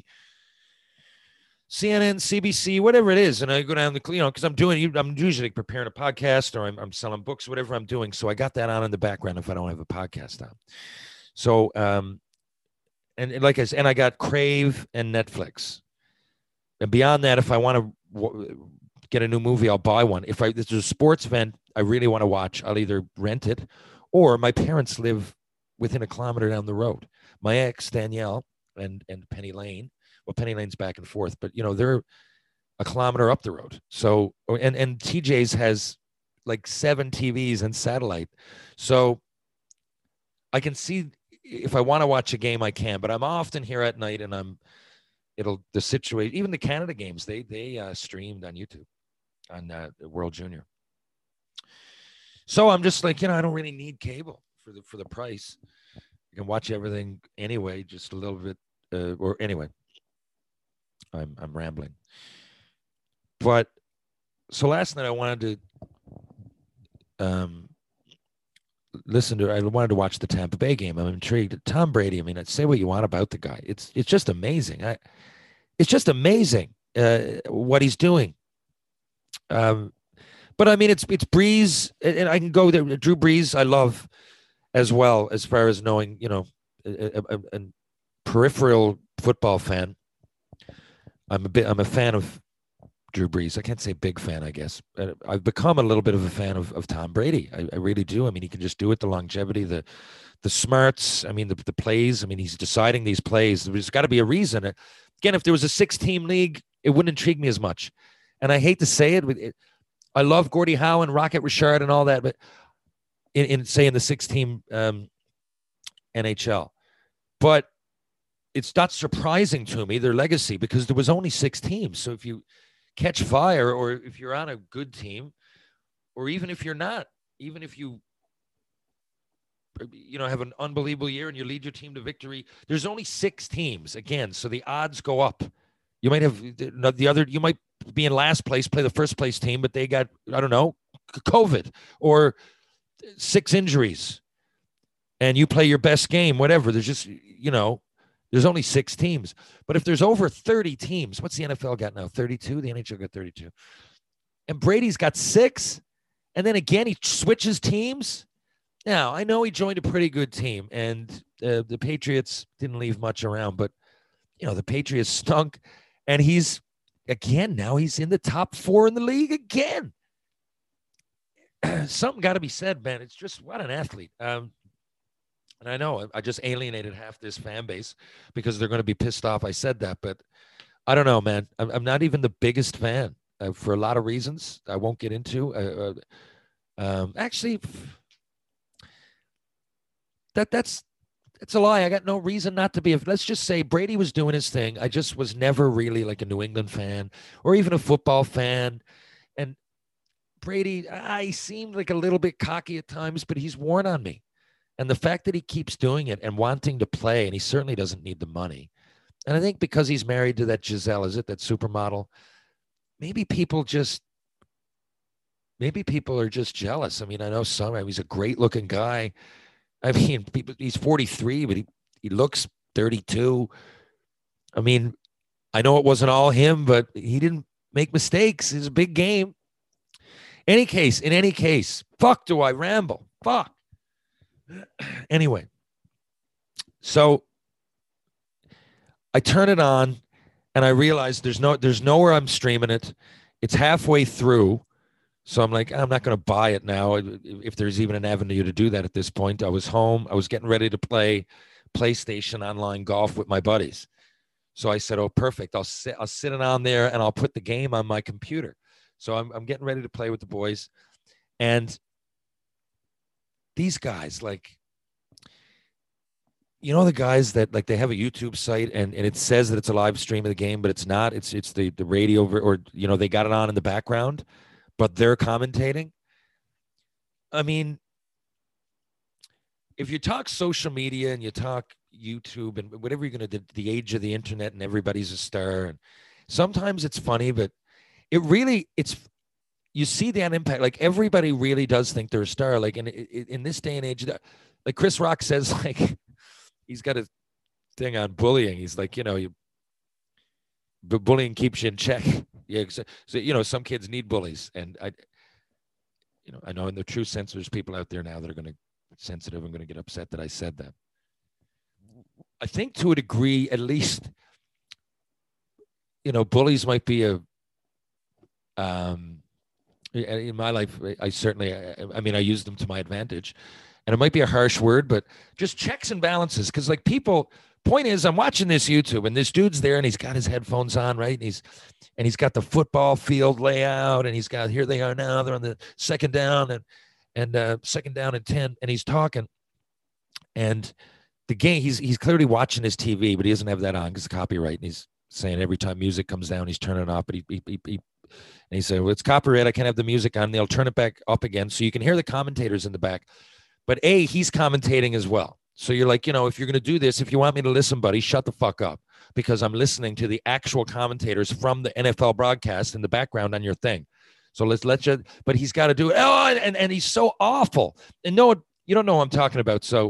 C N N, C B C, whatever it is, and I go down the, you know, because I'm doing, I'm usually preparing a podcast or I'm, I'm selling books, whatever I'm doing. So I got that on in the background if I don't have a podcast on. So, um, and, and like I said, and I got Crave and Netflix. And beyond that, if I want to w- get a new movie, I'll buy one. If I, there's a sports event I really want to watch, I'll either rent it, or my parents live within a kilometer down the road. My ex, Danielle, and, and Penny Lane, well, Penny Lane's back and forth, but you know, they're a kilometer up the road. So, and, and T J's has like seven T Vs and satellite. So I can see if I want to watch a game, I can, but I'm often here at night and I'm, it'll, the situation, even the Canada games, they, they uh, streamed on YouTube on uh, World Junior. So I'm just like, you know, I don't really need cable for the, for the price. You can watch everything anyway, just a little bit, uh, or anyway, I'm, I'm rambling. But so last night I wanted to um, listen to, I wanted to watch the Tampa Bay game. I'm intrigued. Tom Brady, I mean, I'd say what you want about the guy. It's, it's just amazing. I, it's just amazing uh, what he's doing. Um, but I mean, it's, it's Breeze, and I can go there. Drew Brees, I love as well, as far as knowing, you know, a, a, a peripheral football fan. I'm a bit, I'm a fan of Drew Brees. I can't say big fan, I guess. I've become a little bit of a fan of, of Tom Brady. I, I really do. I mean, he can just do it, the longevity, the the smarts. I mean, the, the plays. I mean, he's deciding these plays. There's got to be a reason. Again, if there was a six-team league, it wouldn't intrigue me as much. And I hate to say it, it I love Gordie Howe and Rocket Richard and all that, but in, in say in the six-team um, N H L. But it's not surprising to me, their legacy, because there was only six teams. So if you catch fire, or if you're on a good team, or even if you're not, even if you, you know, have an unbelievable year and you lead your team to victory, there's only six teams again. So the odds go up. You might have the other, you might be in last place, play the first place team, but they got, I don't know, COVID or six injuries, and you play your best game, whatever. There's just, you know, there's only six teams. But if there's over thirty teams, what's the N F L got now? thirty-two? The N H L got thirty-two. And Brady's got six. And then again, he switches teams. Now, I know he joined a pretty good team, and uh, the Patriots didn't leave much around, but, you know, the Patriots stunk. And he's, again, now he's in the top four in the league again. Something got to be said, man. It's just, what an athlete. Um, And I know I just alienated half this fan base because they're going to be pissed off I said that. But I don't know, man. I'm, I'm not even the biggest fan uh, for a lot of reasons I won't get into. Uh, uh, um, actually, that that's it's a lie. I got no reason not to be. If, let's just say Brady was doing his thing. I just was never really like a New England fan or even a football fan. And Brady, I seemed like a little bit cocky at times, but he's worn on me. And the fact that he keeps doing it and wanting to play, and he certainly doesn't need the money. And I think because he's married to that Giselle, is it, that supermodel? Maybe people just, maybe people are just jealous. I mean, I know some, I mean, he's a great looking guy. I mean, people, he's forty-three, but he, he looks thirty-two. I mean, I know it wasn't all him, but he didn't make mistakes. It's a big game. Any case, in any case, fuck do I ramble? Fuck. Anyway, so I turn it on and I realize there's no, there's nowhere I'm streaming it. It's halfway through. So I'm like, I'm not going to buy it now. If there's even an avenue to do that at this point. I was home. I was getting ready to play PlayStation online golf with my buddies. So I said, oh, perfect. I'll sit, I'll sit it on there and I'll put the game on my computer. So I'm, I'm getting ready to play with the boys. And these guys, like, you know, the guys that like they have a YouTube site and, and it says that it's a live stream of the game, but it's not. It's it's the, the radio or, or, you know, they got it on in the background, but they're commentating. I mean, if you talk social media and you talk YouTube and whatever you're going to do, the age of the internet and everybody's a star. And sometimes it's funny, but it really, it's, you see that impact. Like everybody really does think they're a star. Like in, in this day and age, like Chris Rock says, like he's got a thing on bullying. He's like, you know, you, but bullying keeps you in check. Yeah. So, so, you know, some kids need bullies. And I, you know, I know in the true sense, there's people out there now that are going to sensitive. I'm going to get upset that I said that. I think to a degree, at least, you know, bullies might be a, um, in my life, I certainly, I, I mean, I use them to my advantage, and it might be a harsh word, but just checks and balances. Cause like people, point is I'm watching this YouTube and this dude's there and he's got his headphones on, right? And he's, and he's got the football field layout and he's got, here they are now, they're on the second down and, and uh, second down and ten, and he's talking, and the game, he's he's clearly watching his T V, but he doesn't have that on because it's copyright, and he's saying every time music comes down, he's turning it off, but he, he, he, he and he said, well, it's copyright, I can't have the music on. They'll turn it back up again, so you can hear the commentators in the back, but A, he's commentating as well. So you're like, you know, if you're going to do this, if you want me to listen, buddy, shut the fuck up, because I'm listening to the actual commentators from the N F L broadcast in the background on your thing. So let's let you, but he's got to do it. Oh, and, and he's so awful. And no, you don't know what I'm talking about. So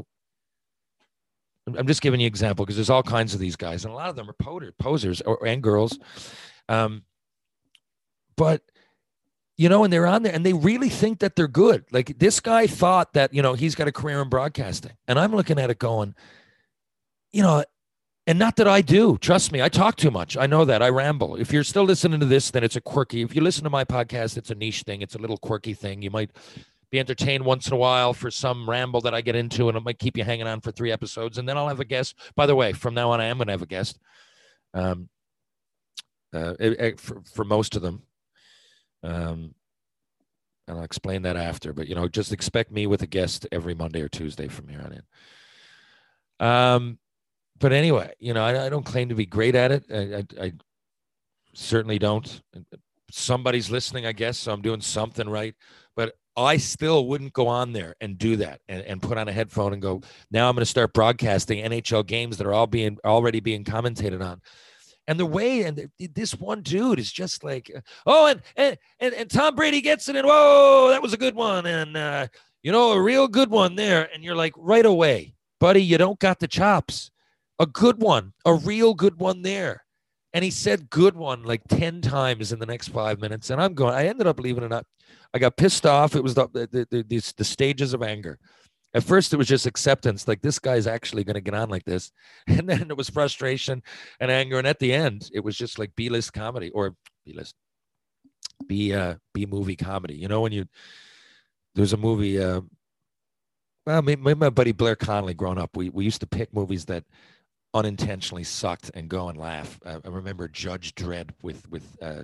I'm just giving you an example because there's all kinds of these guys, and a lot of them are posers or, and girls. Um, but, you know, and they're on there and they really think that they're good. Like this guy thought that, you know, he's got a career in broadcasting, and I'm looking at it going, you know, and not that I do. Trust me, I talk too much. I know that. I ramble. If you're still listening to this, then it's a quirky. If you listen to my podcast, it's a niche thing. It's a little quirky thing. You might be entertained once in a while for some ramble that I get into, and it might keep you hanging on for three episodes. And then I'll have a guest. By the way, from now on, I am going to have a guest um, uh, it, it, for, for most of them. Um, and I'll explain that after. But, you know, just expect me with a guest every Monday or Tuesday from here on in. Um. But anyway, you know, I, I don't claim to be great at it. I, I, I certainly don't. Somebody's listening, I guess, so I'm doing something right. But I still wouldn't go on there and do that and, and put on a headphone and go, now I'm going to start broadcasting N H L games that are all being already being commentated on. And the way, and this one dude is just like, oh, and and and, and Tom Brady gets it, and whoa, that was a good one, and uh, you know, a real good one there. And you're like, right away, buddy, you don't got the chops. A good one, a real good one there. And he said good one like ten times in the next five minutes. And I'm going, I ended up leaving it up. I got pissed off. It was the, the, the, the, the stages of anger. At first, it was just acceptance. Like, this guy's actually going to get on like this. And then it was frustration and anger. And at the end, it was just like B-list comedy or B-list, B, uh, B-movie comedy. You know, when you, there's a movie, uh, well, maybe my buddy Blair Connolly growing up, we, we used to pick movies that unintentionally sucked and go and laugh. Uh, I remember Judge Dredd with with uh,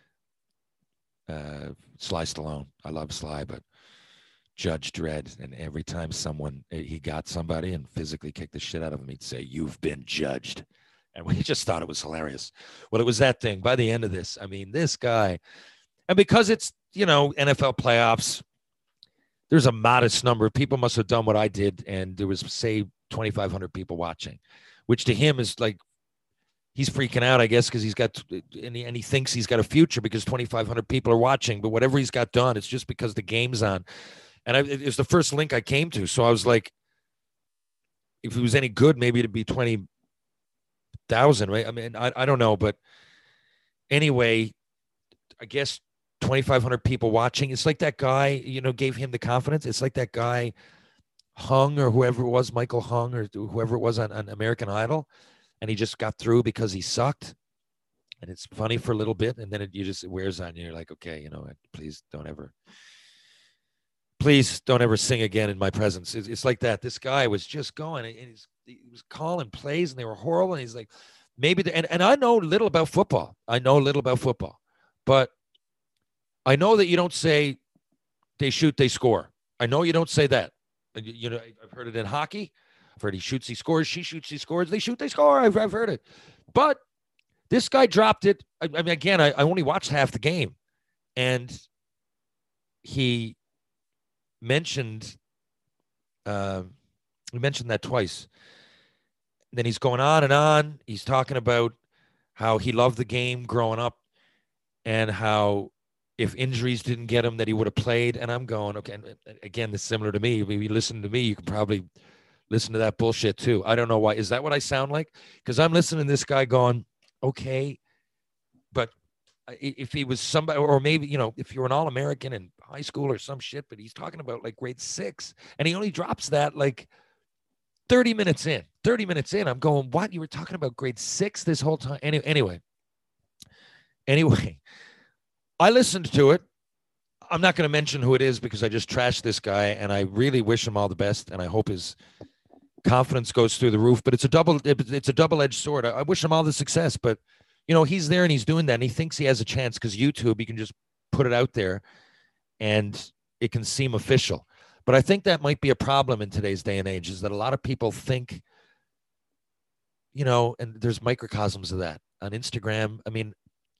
uh, Sly Stallone. I love Sly, but Judge Dredd, and every time someone he got somebody and physically kicked the shit out of him, he'd say, "You've been judged," and we just thought it was hilarious. Well, it was that thing. By the end of this, I mean, this guy, and because it's, you know, N F L playoffs, there's a modest number of people must have done what I did, and there was, say, twenty-five hundred people watching, which to him is like, he's freaking out, I guess, because he's got, and he, and he thinks he's got a future because twenty-five hundred people are watching, but whatever he's got done, it's just because the game's on. And I, it was the first link I came to. So I was like, if it was any good, maybe it'd be twenty thousand, right? I mean, I, I don't know, but anyway, I guess twenty-five hundred people watching. It's like that guy, you know, gave him the confidence. It's like that guy Hung or whoever it was, Michael Hung or whoever it was on, on American Idol, and he just got through because he sucked. And it's funny for a little bit, and then it, you just it wears on you. You're like, okay, you know, please don't ever, please don't ever sing again in my presence. It's, it's like that. This guy was just going, and he's, he was calling plays, and they were horrible. And he's like, maybe, the, and, and I know little about football. I know little about football, but I know that you don't say they shoot, they score. I know you don't say that. You, you know, I've heard it in hockey. I've heard he shoots, he scores. She shoots, he scores. They shoot, they score. I've, I've heard it. But this guy dropped it. I, I mean, again, I, I only watched half the game. And he mentioned, uh, he mentioned that twice. And then he's going on and on. He's talking about how he loved the game growing up and how if injuries didn't get him, that he would have played. And I'm going, okay, again, this is similar to me. If you listen to me, you can probably listen to that bullshit too. I don't know why. Is that what I sound like? Because I'm listening to this guy going, okay, but if he was somebody, or maybe, you know, if you're an All-American in high school or some shit, but he's talking about like grade six, and he only drops that like thirty minutes in, thirty minutes in. I'm going, what? You were talking about grade six this whole time? Any, anyway, anyway, I listened to it. I'm not going to mention who it is because I just trashed this guy, and I really wish him all the best, and I hope his confidence goes through the roof. But it's a double, it's a double-edged sword. I wish him all the success, but you know, he's there and he's doing that, and he thinks he has a chance because YouTube, he can just put it out there, and it can seem official. But I think that might be a problem in today's day and age, is that a lot of people think, you know, and there's microcosms of that on Instagram. I mean,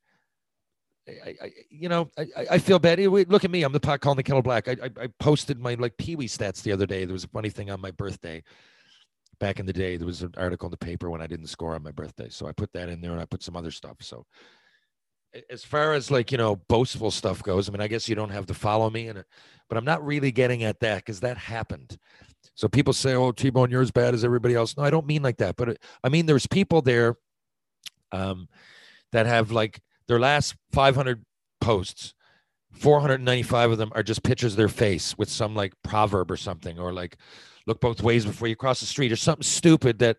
I, I you know, I, I feel bad. Look at me. I'm the pot calling the kettle black. I, I, I posted my like Pee-wee stats the other day. There was a funny thing on my birthday. Back in the day, there was an article in the paper when I didn't score on my birthday. So I put that in there, and I put some other stuff. So as far as like, you know, boastful stuff goes, I mean, I guess you don't have to follow me, and but I'm not really getting at that because that happened. So people say, oh, T-Bone, you're as bad as everybody else. No, I don't mean like that. But it, I mean, there's people there um, that have like their last five hundred posts, four hundred ninety-five of them are just pictures of their face with some like proverb or something, or like, look both ways before you cross the street, or something stupid that.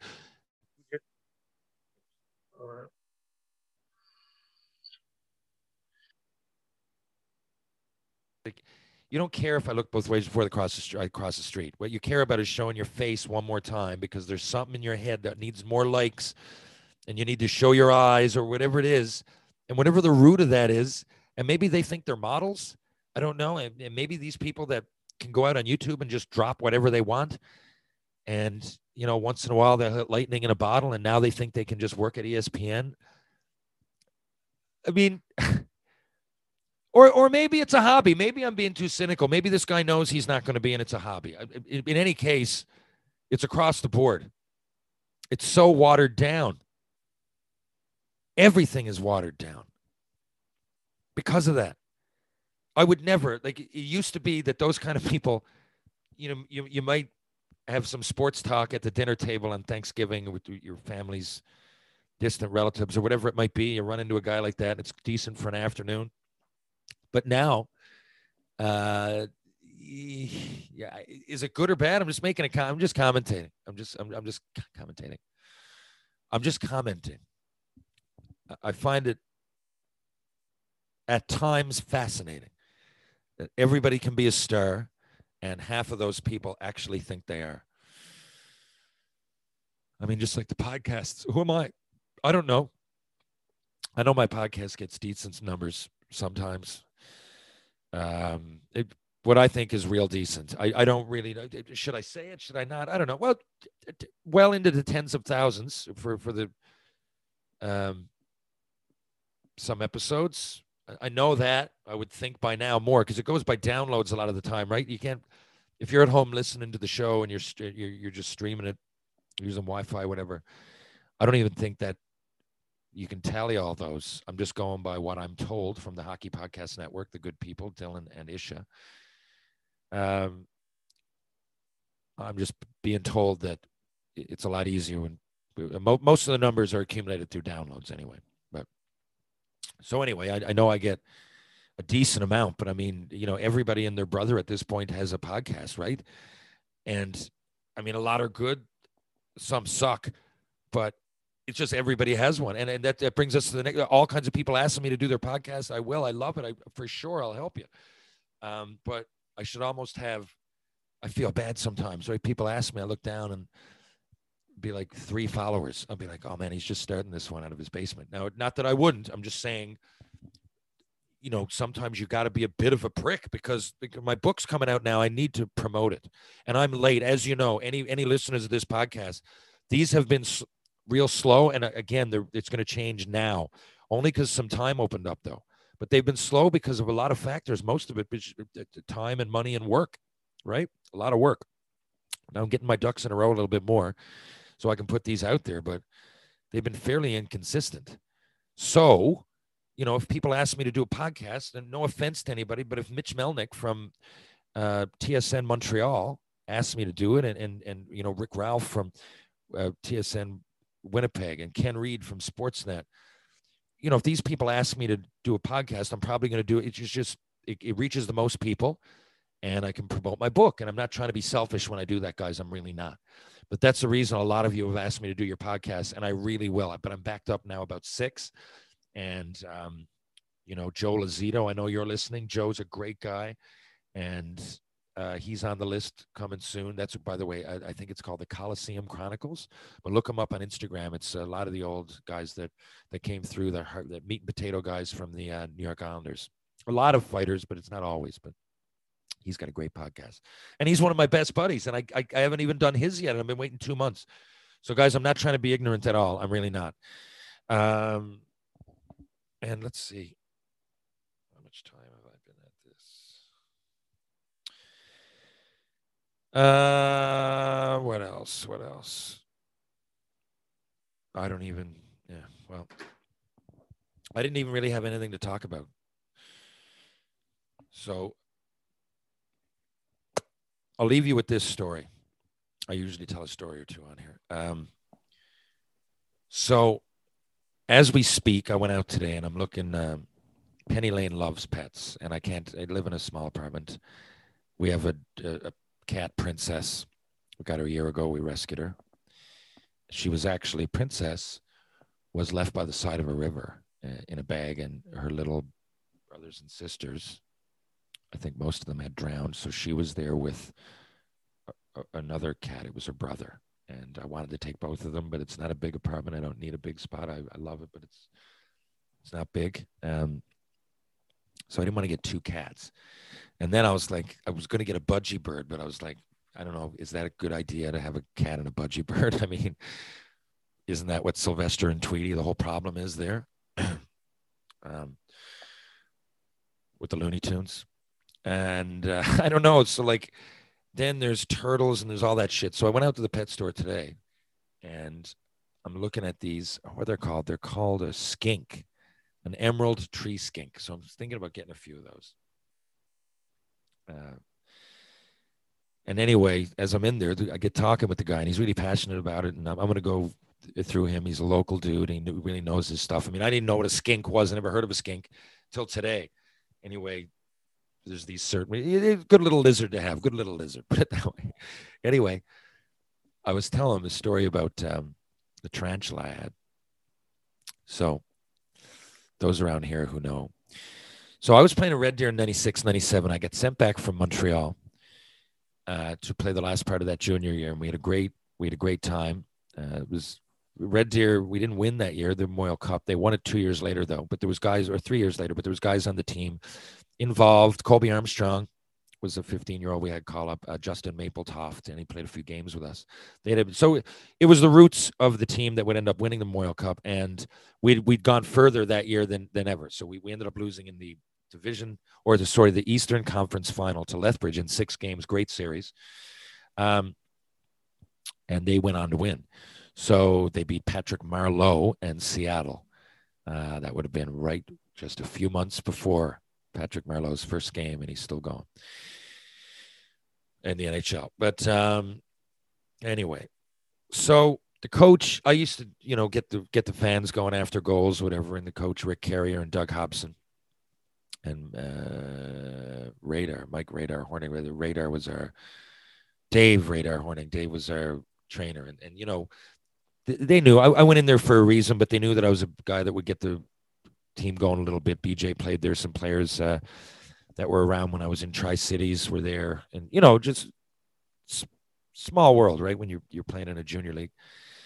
Like, you don't care if I look both ways before I cross the, st- I cross the street. What you care about is showing your face one more time because there's something in your head that needs more likes, and you need to show your eyes or whatever it is. And whatever the root of that is, and maybe they think they're models. I don't know. And, and maybe these people that can go out on YouTube and just drop whatever they want. And, you know, once in a while they'll hit lightning in a bottle, and now they think they can just work at E S P N. I mean, or or maybe it's a hobby. Maybe I'm being too cynical. Maybe this guy knows he's not going to be, and it's a hobby. In, in any case, it's across the board. It's so watered down. Everything is watered down because of that. I would never, like, it used to be that those kind of people, you know, you, you might have some sports talk at the dinner table on Thanksgiving with your family's distant relatives or whatever it might be. You run into a guy like that. It's decent for an afternoon. But now, uh, yeah, is it good or bad? I'm just making a comment. I'm just commentating. I'm just, I'm, I'm just commentating. I'm just commenting. I find it at times fascinating that everybody can be a star, and half of those people actually think they are. I mean, just like the podcasts. Who am I? I don't know. I know my podcast gets decent numbers sometimes. Um, it, what I think is real decent. I, I don't really know. Should I say it? Should I not? I don't know. Well, well into the tens of thousands for, for the um, some episodes. I know that. I would think by now more, because it goes by downloads a lot of the time, right? You can't, if you're at home listening to the show and you're you're, you're just streaming it using Wi-Fi, whatever. I don't even think that you can tally all those. I'm just going by what I'm told from the Hockey Podcast Network, the good people, Dylan and Isha. Um, I'm just being told that it's a lot easier when most of the numbers are accumulated through downloads anyway. But so anyway, I, I know I get a decent amount, but I mean, you know, everybody and their brother at this point has a podcast, right? And I mean, a lot are good, some suck, but it's just everybody has one. And, and that, that brings us to the next, all kinds of people asking me to do their podcast. I will, I love it. I, for sure, I'll help you. Um, but I should almost have, I feel bad sometimes, right? People ask me, I look down and be like three followers. I'll be like, oh man, he's just starting this one out of his basement. Now, not that I wouldn't. I'm just saying, you know, sometimes you got to be a bit of a prick because, because my book's coming out now. I need to promote it, and I'm late, as you know. Any any listeners of this podcast, these have been s- real slow, and again, it's going to change now, only because some time opened up though. But they've been slow because of a lot of factors. Most of it, time and money and work, right? A lot of work. Now I'm getting my ducks in a row a little bit more, so I can put these out there. But they've been fairly inconsistent. So, you know, if people ask me to do a podcast, and no offense to anybody, but if Mitch Melnick from uh, T S N Montreal asked me to do it, and and and you know, Rick Ralph from uh, T S N Winnipeg, and Ken Reed from Sportsnet, you know, if these people ask me to do a podcast, I'm probably going to do it. It's just, just it, it reaches the most people, and I can promote my book. And I'm not trying to be selfish when I do that, guys. I'm really not. But that's the reason a lot of you have asked me to do your podcast, and I really will. But I'm backed up now about six. And, um, you know, Joe Lazito, I know you're listening. Joe's a great guy, and uh, he's on the list coming soon. That's, by the way, I, I think it's called the Coliseum Chronicles. But look him up on Instagram. It's a lot of the old guys that that came through, the, the meat and potato guys from the uh, New York Islanders. A lot of fighters, but it's not always. But he's got a great podcast. And he's one of my best buddies, and I, I, I haven't even done his yet. I've been waiting two months. So, guys, I'm not trying to be ignorant at all. I'm really not. Um, and let's see. How much time have I been at this? Uh, what else? What else? I don't even, yeah, well, I didn't even really have anything to talk about. So I'll leave you with this story. I usually tell a story or two on here. Um, so as we speak, I went out today and I'm looking, um, Penny Lane loves pets, and I can't, I live in a small apartment. We have a, a, a cat, Princess. We got her a year ago. We rescued her. She was actually, Princess was left by the side of a river uh, in a bag, and her little brothers and sisters, I think most of them had drowned. So she was there with a, a, another cat. It was her brother. And I wanted to take both of them, but it's not a big apartment. I don't need a big spot. I, I love it, but it's it's not big. Um, so I didn't want to get two cats. And then I was like, I was going to get a budgie bird, but I was like, I don't know, is that a good idea to have a cat and a budgie bird? I mean, isn't that what Sylvester and Tweety, the whole problem is there? um, with the Looney Tunes. And uh, I don't know. So like, then there's turtles and there's all that shit. So I went out to the pet store today, and I'm looking at these, what they're called. They're called a skink, an emerald tree skink. So I'm thinking about getting a few of those. Uh, and anyway, as I'm in there, I get talking with the guy, and he's really passionate about it. And I'm, I'm going to go through him. He's a local dude. And he really knows his stuff. I mean, I didn't know what a skink was. I never heard of a skink till today. Anyway, there's these certain, good little lizard to have, good little lizard, put it that way. Anyway, I was telling him a story about um, the tarantula I had. So those around here who know. So I was playing a Red Deer in ninety-six, ninety-seven. I got sent back from Montreal uh, to play the last part of that junior year. And we had a great, we had a great time. Uh, it was Red Deer. We didn't win that year, the Memorial Cup. They won it two years later though, but there was guys, or three years later, but there was guys on the team involved. Colby Armstrong was a fifteen year old we had call up, uh, Justin Mapletoft, and he played a few games with us. They had a, so it was the roots of the team that would end up winning the Memorial Cup, and we'd we'd gone further that year than than ever. So we, we ended up losing in the division, or the sorry, the Eastern Conference Final to Lethbridge in six games. Great series, um, and they went on to win. So they beat Patrick Marleau and Seattle. Uh, that would have been right just a few months before Patrick Marleau's first game, and he's still going in the N H L. But um, anyway, so the coach, I used to, you know, get the get the fans going after goals, whatever, and the coach, Rick Carrier and Doug Hobson and uh, Radar, Mike Radar Horning. Radar was our, Dave Radar Horning. Dave was our trainer. And, and you know, th- they knew, I, I went in there for a reason, but they knew that I was a guy that would get the team going a little bit. B J played there. Some players uh, that were around when I was in Tri-Cities were there. And, you know, just s- small world, right? When you're, you're playing in a junior league.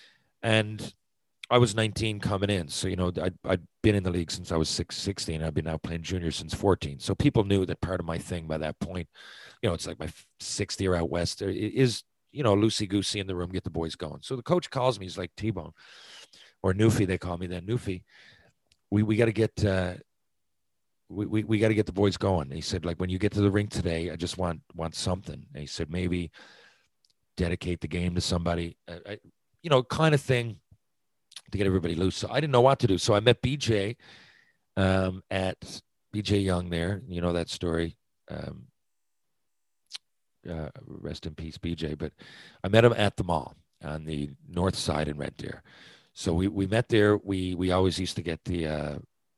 And I was nineteen coming in. So, you know, I'd, I'd been in the league since I was six, sixteen. I've been out playing junior since fourteen. So people knew that part of my thing by that point, you know, it's like my sixth year out west is, you know, loosey-goosey in the room, get the boys going. So the coach calls me, he's like, T-Bone, or Newfie, they call me then, Newfie, we, we got to get, uh, we, we, we got to get the boys going. And he said, like, when you get to the rink today, I just want, want something. And he said, maybe dedicate the game to somebody, I, I, you know, kind of thing to get everybody loose. So I didn't know what to do. So I met B J um, at B J Young there. You know that story. Um, uh, rest in peace, B J. But I met him at the mall on the north side in Red Deer. So we, we met there. We we always used to get the uh,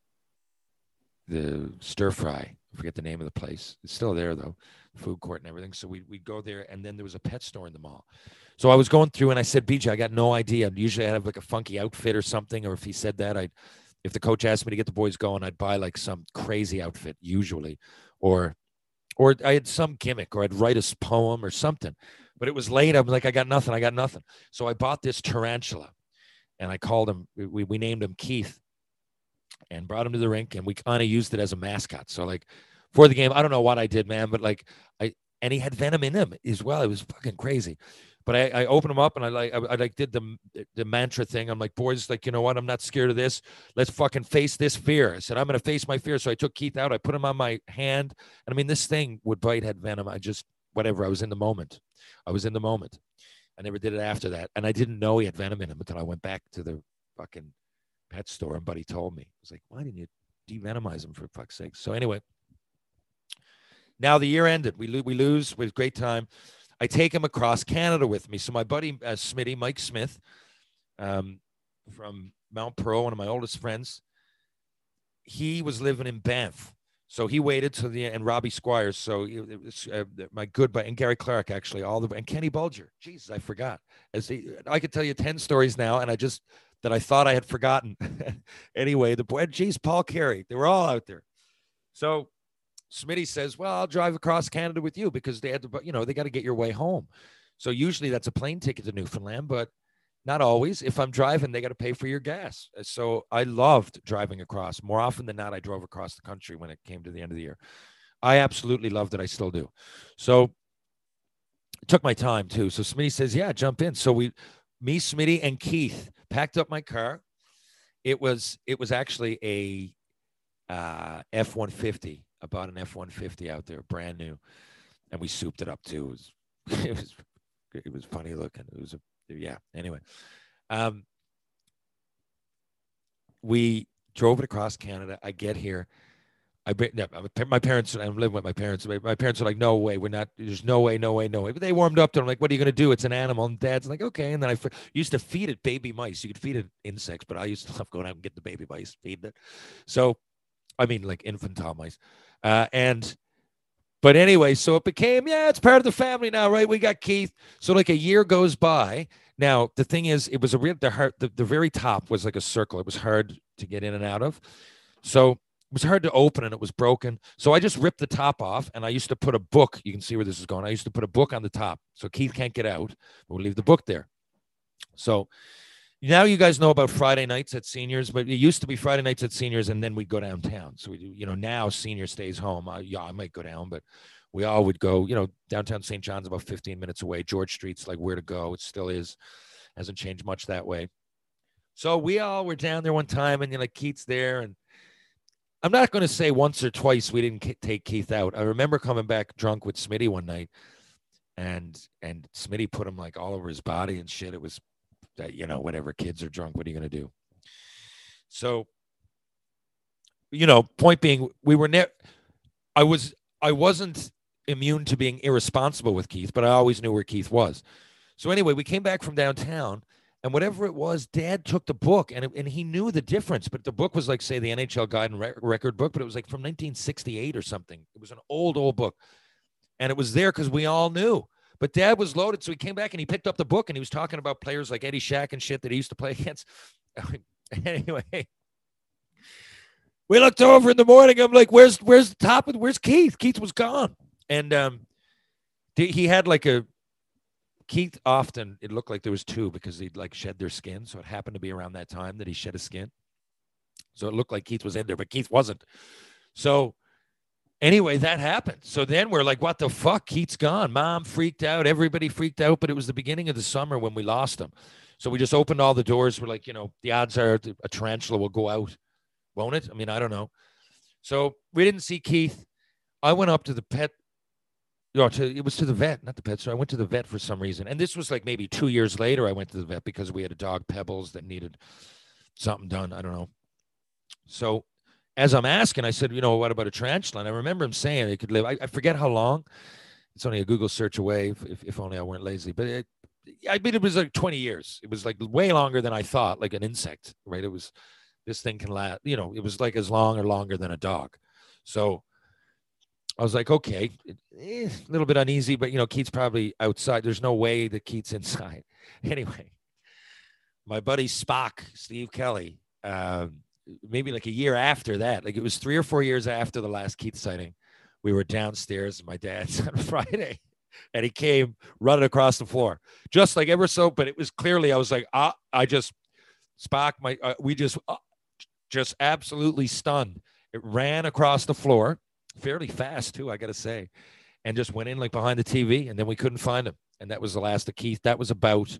the stir fry. I forget the name of the place. It's still there though, food court and everything. So we we'd go there, and then there was a pet store in the mall. So I was going through, and I said, B J, I got no idea. Usually I have like a funky outfit or something, or if he said that, I'd, if the coach asked me to get the boys going, I'd buy like some crazy outfit usually, or, or I had some gimmick, or I'd write a poem or something. But it was late. I'm like, I got nothing. I got nothing. So I bought this tarantula, and I called him. We we named him Keith, and brought him to the rink, and we kind of used it as a mascot. So like for the game, I don't know what I did, man, but like I and he had venom in him as well. It was fucking crazy. But I, I opened them up, and I like I, I like did the the mantra thing. I'm like, boys, like, you know what? I'm not scared of this. Let's fucking face this fear. I said, I'm gonna face my fear. So I took Keith out. I put him on my hand, and I mean, this thing would bite, had venom. I just whatever. I was in the moment. I was in the moment. I never did it after that, and I didn't know he had venom in him until I went back to the fucking pet store, and Buddy told me. I was like, why didn't you devenomize him for fuck's sake? So anyway, now the year ended. We lo- we lose with great time. I take him across Canada with me. So my buddy, uh, Smitty, Mike Smith, um, from Mount Pearl, one of my oldest friends, he was living in Banff. So he waited till the end, and Robbie Squires. So it was, uh, my good buddy, and Gary Clark, actually, all the, and Kenny Bulger. Jesus, I forgot. As he, I could tell you ten stories now, and I just, that I thought I had forgotten. Anyway, the boy, geez, Paul Carey, they were all out there. So Smitty says, well, I'll drive across Canada with you because they had to, you know, they got to get your way home. So usually that's a plane ticket to Newfoundland, but not always. If I'm driving, they got to pay for your gas. So I loved driving across. More often than not, I drove across the country when it came to the end of the year. I absolutely loved it. I still do. So it took my time too. So Smitty says, yeah, jump in. So we, me, Smitty, and Keith packed up my car. It was, it was actually a uh, F one fifty. I bought an F one fifty out there, brand new, and we souped it up too. It was, it was, it was funny looking. It was a, yeah. Anyway, um, we drove it across Canada. I get here. I no, my parents. I'm living with my parents. My parents are like, "No way, we're not. There's no way, no way, no way." But they warmed up to them, like, "What are you going to do? It's an animal." And Dad's like, "Okay." And then I used to feed it baby mice. You could feed it insects, but I used to love going out and get the baby mice, feeding it. So, I mean, like infantile mice. Uh, and, but anyway, so it became, yeah, it's part of the family now, right? We got Keith. So like a year goes by. Now, the thing is, it was a real, the heart, the, the very top was like a circle. It was hard to get in and out of. So it was hard to open, and it was broken. So I just ripped the top off, and I used to put a book. You can see where this is going. I used to put a book on the top. So Keith can't get out, but we'll leave the book there. So now you guys know about Friday nights at Seniors, but it used to be Friday nights at Seniors, and then we'd go downtown. So we do, you know, now Senior stays home. I, yeah, I might go down, but we all would go, you know, downtown Saint John's about fifteen minutes away. George Street's like where to go. It still is. Hasn't changed much that way. So we all were down there one time, and you know, like Keith's there, and I'm not going to say once or twice we didn't take Keith out. I remember coming back drunk with Smitty one night, and and Smitty put him like all over his body and shit. It was, that, you know, whatever, kids are drunk, what are you going to do? So, you know, point being, we were never, I was, I wasn't immune to being irresponsible with Keith, but I always knew where Keith was. So anyway, we came back from downtown, and whatever it was, Dad took the book, and it, and he knew the difference, but the book was like, say, the N H L Guide and Re- Record book, but it was like from nineteen sixty-eight or something. It was an old, old book, and it was there because we all knew. But Dad was loaded, so he came back and he picked up the book, and he was talking about players like Eddie Shack and shit that he used to play against. Anyway, we looked over in the morning. I'm like, "Where's where's the top of where's Keith?" Keith was gone, and um, he had like a Keith often, it looked like there was two because he'd like shed their skin. So it happened to be around that time that he shed his skin. So it looked like Keith was in there, but Keith wasn't. So anyway, that happened. So then we're like, what the fuck? Keith's gone. Mom freaked out. Everybody freaked out. But it was the beginning of the summer when we lost him. So we just opened all the doors. We're like, you know, the odds are a tarantula will go out. Won't it? I mean, I don't know. So we didn't see Keith. I went up to the pet. No, to, it was to the vet, not the pet. So I went to the vet for some reason. And this was like maybe two years later I went to the vet because we had a dog, Pebbles, that needed something done. I don't know. So as I'm asking, I said, you know, what about a tarantula? And I remember him saying it could live. I, I forget how long. It's only a Google search away, if, if, if only I weren't lazy. But it, I mean, it was like twenty years. It was like way longer than I thought, like an insect, right? It was, this thing can last, you know, it was like as long or longer than a dog. So I was like, okay, eh, a little bit uneasy, but, you know, Keith's probably outside. There's no way that Keith's inside. Anyway, my buddy Spock, Steve Kelly, um, maybe like a year after that, like it was three or four years after the last Keith sighting, we were downstairs at my dad's on Friday, and he came running across the floor, just like ever so, but it was clearly, I was like, ah, I just, Spock, my, uh, we just, uh, just absolutely stunned. It ran across the floor, fairly fast too, I got to say, and just went in like behind the T V, and then we couldn't find him. And that was the last of Keith. That was about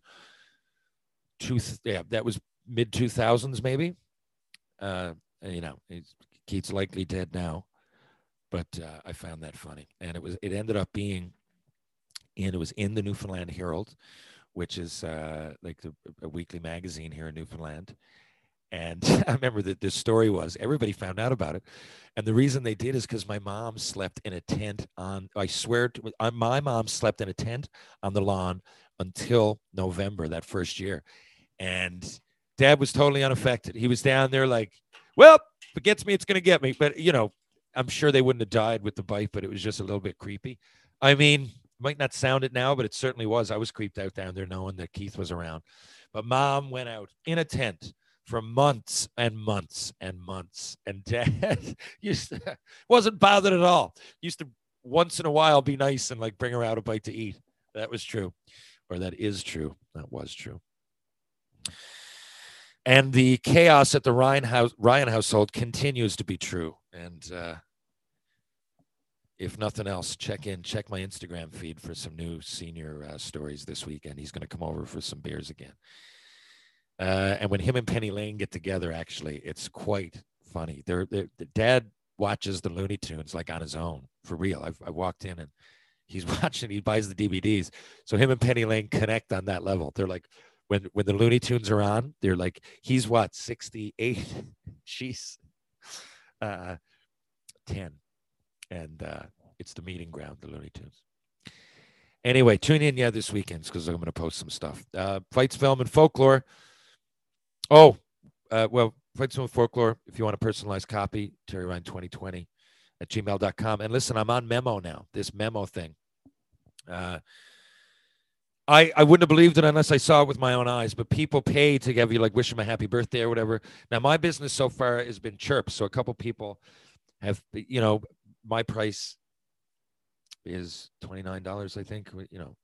two, yeah, that was mid two thousands maybe. Uh, you know, Keith's likely dead now, but uh, I found that funny. And it was, it ended up being in, it was in the Newfoundland Herald, which is uh, like the, a weekly magazine here in Newfoundland. And I remember that this story was, everybody found out about it. And the reason they did is because my mom slept in a tent on, I swear, to, my mom slept in a tent on the lawn until November that first year. And Dad was totally unaffected. He was down there like, well, if it gets me, it's going to get me. But, you know, I'm sure they wouldn't have died with the bite, but it was just a little bit creepy. I mean, might not sound it now, but it certainly was. I was creeped out down there knowing that Keith was around. But Mom went out in a tent for months and months and months. And Dad used to, wasn't bothered at all. Used to once in a while be nice and like bring her out a bite to eat. That was true. Or that is true. That was true. And the chaos at the Ryan, house, Ryan household continues to be true. And uh, if nothing else, check in, check my Instagram feed for some new senior uh, stories this weekend. He's going to come over for some beers again. Uh, and when him and Penny Lane get together, actually, it's quite funny. They're, they're, the dad watches the Looney Tunes like on his own, for real. I've, I walked in and he's watching, he buys the D V Ds. So him and Penny Lane connect on that level. They're like, when when the Looney Tunes are on, they're like, he's what, sixty-eight? She's uh, ten. And uh, it's the meeting ground, the Looney Tunes. Anyway, tune in, yeah, this weekend because I'm going to post some stuff. Uh, Fights, Film, and Folklore. Oh, uh, well, Fights, Film, and Folklore, if you want a personalized copy, Terry Ryan twenty twenty at gmail dot com. And listen, I'm on Memo now, this Memo thing. Uh, I, I wouldn't have believed it unless I saw it with my own eyes, but people pay to have you like wish them a happy birthday or whatever. Now, my business so far has been Chirp. So a couple people have, you know, my price is twenty-nine dollars, I think, you know,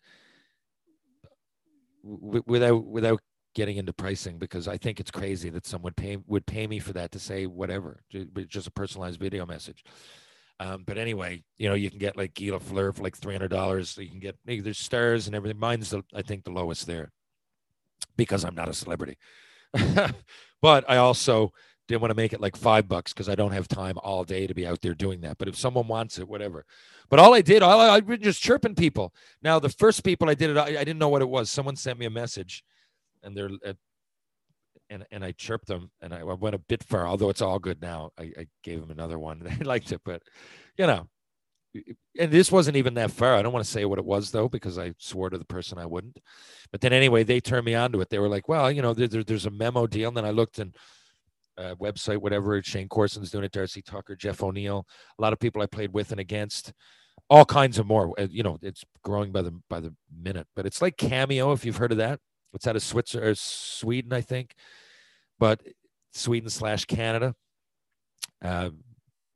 w- without, without getting into pricing, because I think it's crazy that someone pay, would pay me for that to say whatever, just a personalized video message. Um, but anyway, you know, you can get like Gila Fleur for like three hundred dollars. So you can get, there's stars and everything. Mine's, the, I think, the lowest there because I'm not a celebrity. But I also didn't want to make it like five bucks because I don't have time all day to be out there doing that. But if someone wants it, whatever. But all I did, all I, I've been just chirping people. Now, the first people I did it, I, I didn't know what it was. Someone sent me a message and they're at, And and I chirped them, and I went a bit far, although it's all good now. I, I gave them another one. They liked it, but, you know, and this wasn't even that far. I don't want to say what it was, though, because I swore to the person I wouldn't. But then anyway, they turned me on to it. They were like, well, you know, there, there, there's a Memo deal. And then I looked and uh, website, whatever, Shane Corson's doing it, Darcy Tucker, Jeff O'Neill, a lot of people I played with and against, all kinds of more. You know, it's growing by the by the minute. But it's like Cameo, if you've heard of that. It's out of Switzerland, or Sweden, I think, but Sweden slash Canada. Uh,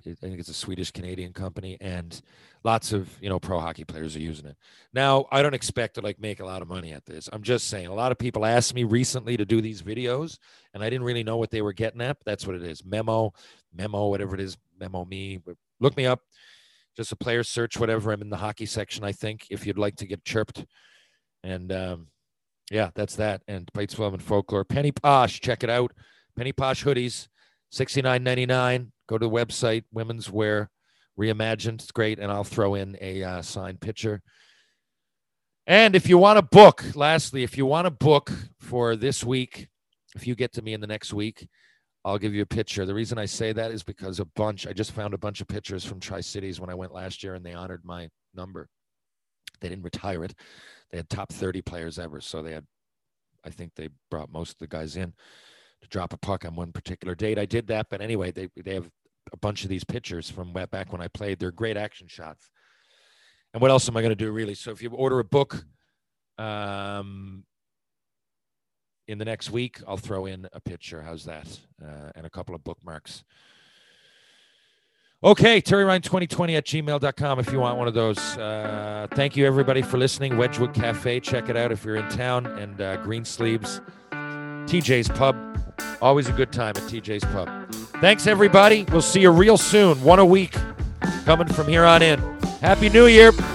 I think it's a Swedish Canadian company, and lots of, you know, pro hockey players are using it. Now, I don't expect to like make a lot of money at this. I'm just saying, a lot of people asked me recently to do these videos, and I didn't really know what they were getting at. But that's what it is. Memo, memo, whatever it is, memo me. Look me up. Just a player search, whatever. I'm in the hockey section, I think, if you'd like to get chirped. And um, yeah, that's that. And Platesville and Folklore. Penny Posh, check it out. Penny Posh hoodies, sixty-nine ninety-nine. Go to the website, Women's Wear Reimagined. It's great. And I'll throw in a uh, signed picture. And if you want to book, lastly, if you want to book for this week, if you get to me in the next week, I'll give you a picture. The reason I say that is because a bunch, I just found a bunch of pictures from Tri-Cities when I went last year, and they honored my number. They didn't retire it. They had top thirty players ever. So they had, I think they brought most of the guys in to drop a puck on one particular date. I did that. But anyway, they, they have a bunch of these pictures from back when I played. They're great action shots. And what else am I going to do, really? So if you order a book, um, in the next week, I'll throw in a picture. How's that? Uh, and a couple of bookmarks. Okay, Terry Ryan twenty twenty at gmail dot com if you want one of those. Uh, thank you, everybody, for listening. Wedgwood Cafe, check it out if you're in town. And uh, Greensleeves, T J's Pub. Always a good time at T J's Pub. Thanks, everybody. We'll see you real soon. One a week coming from here on in. Happy New Year.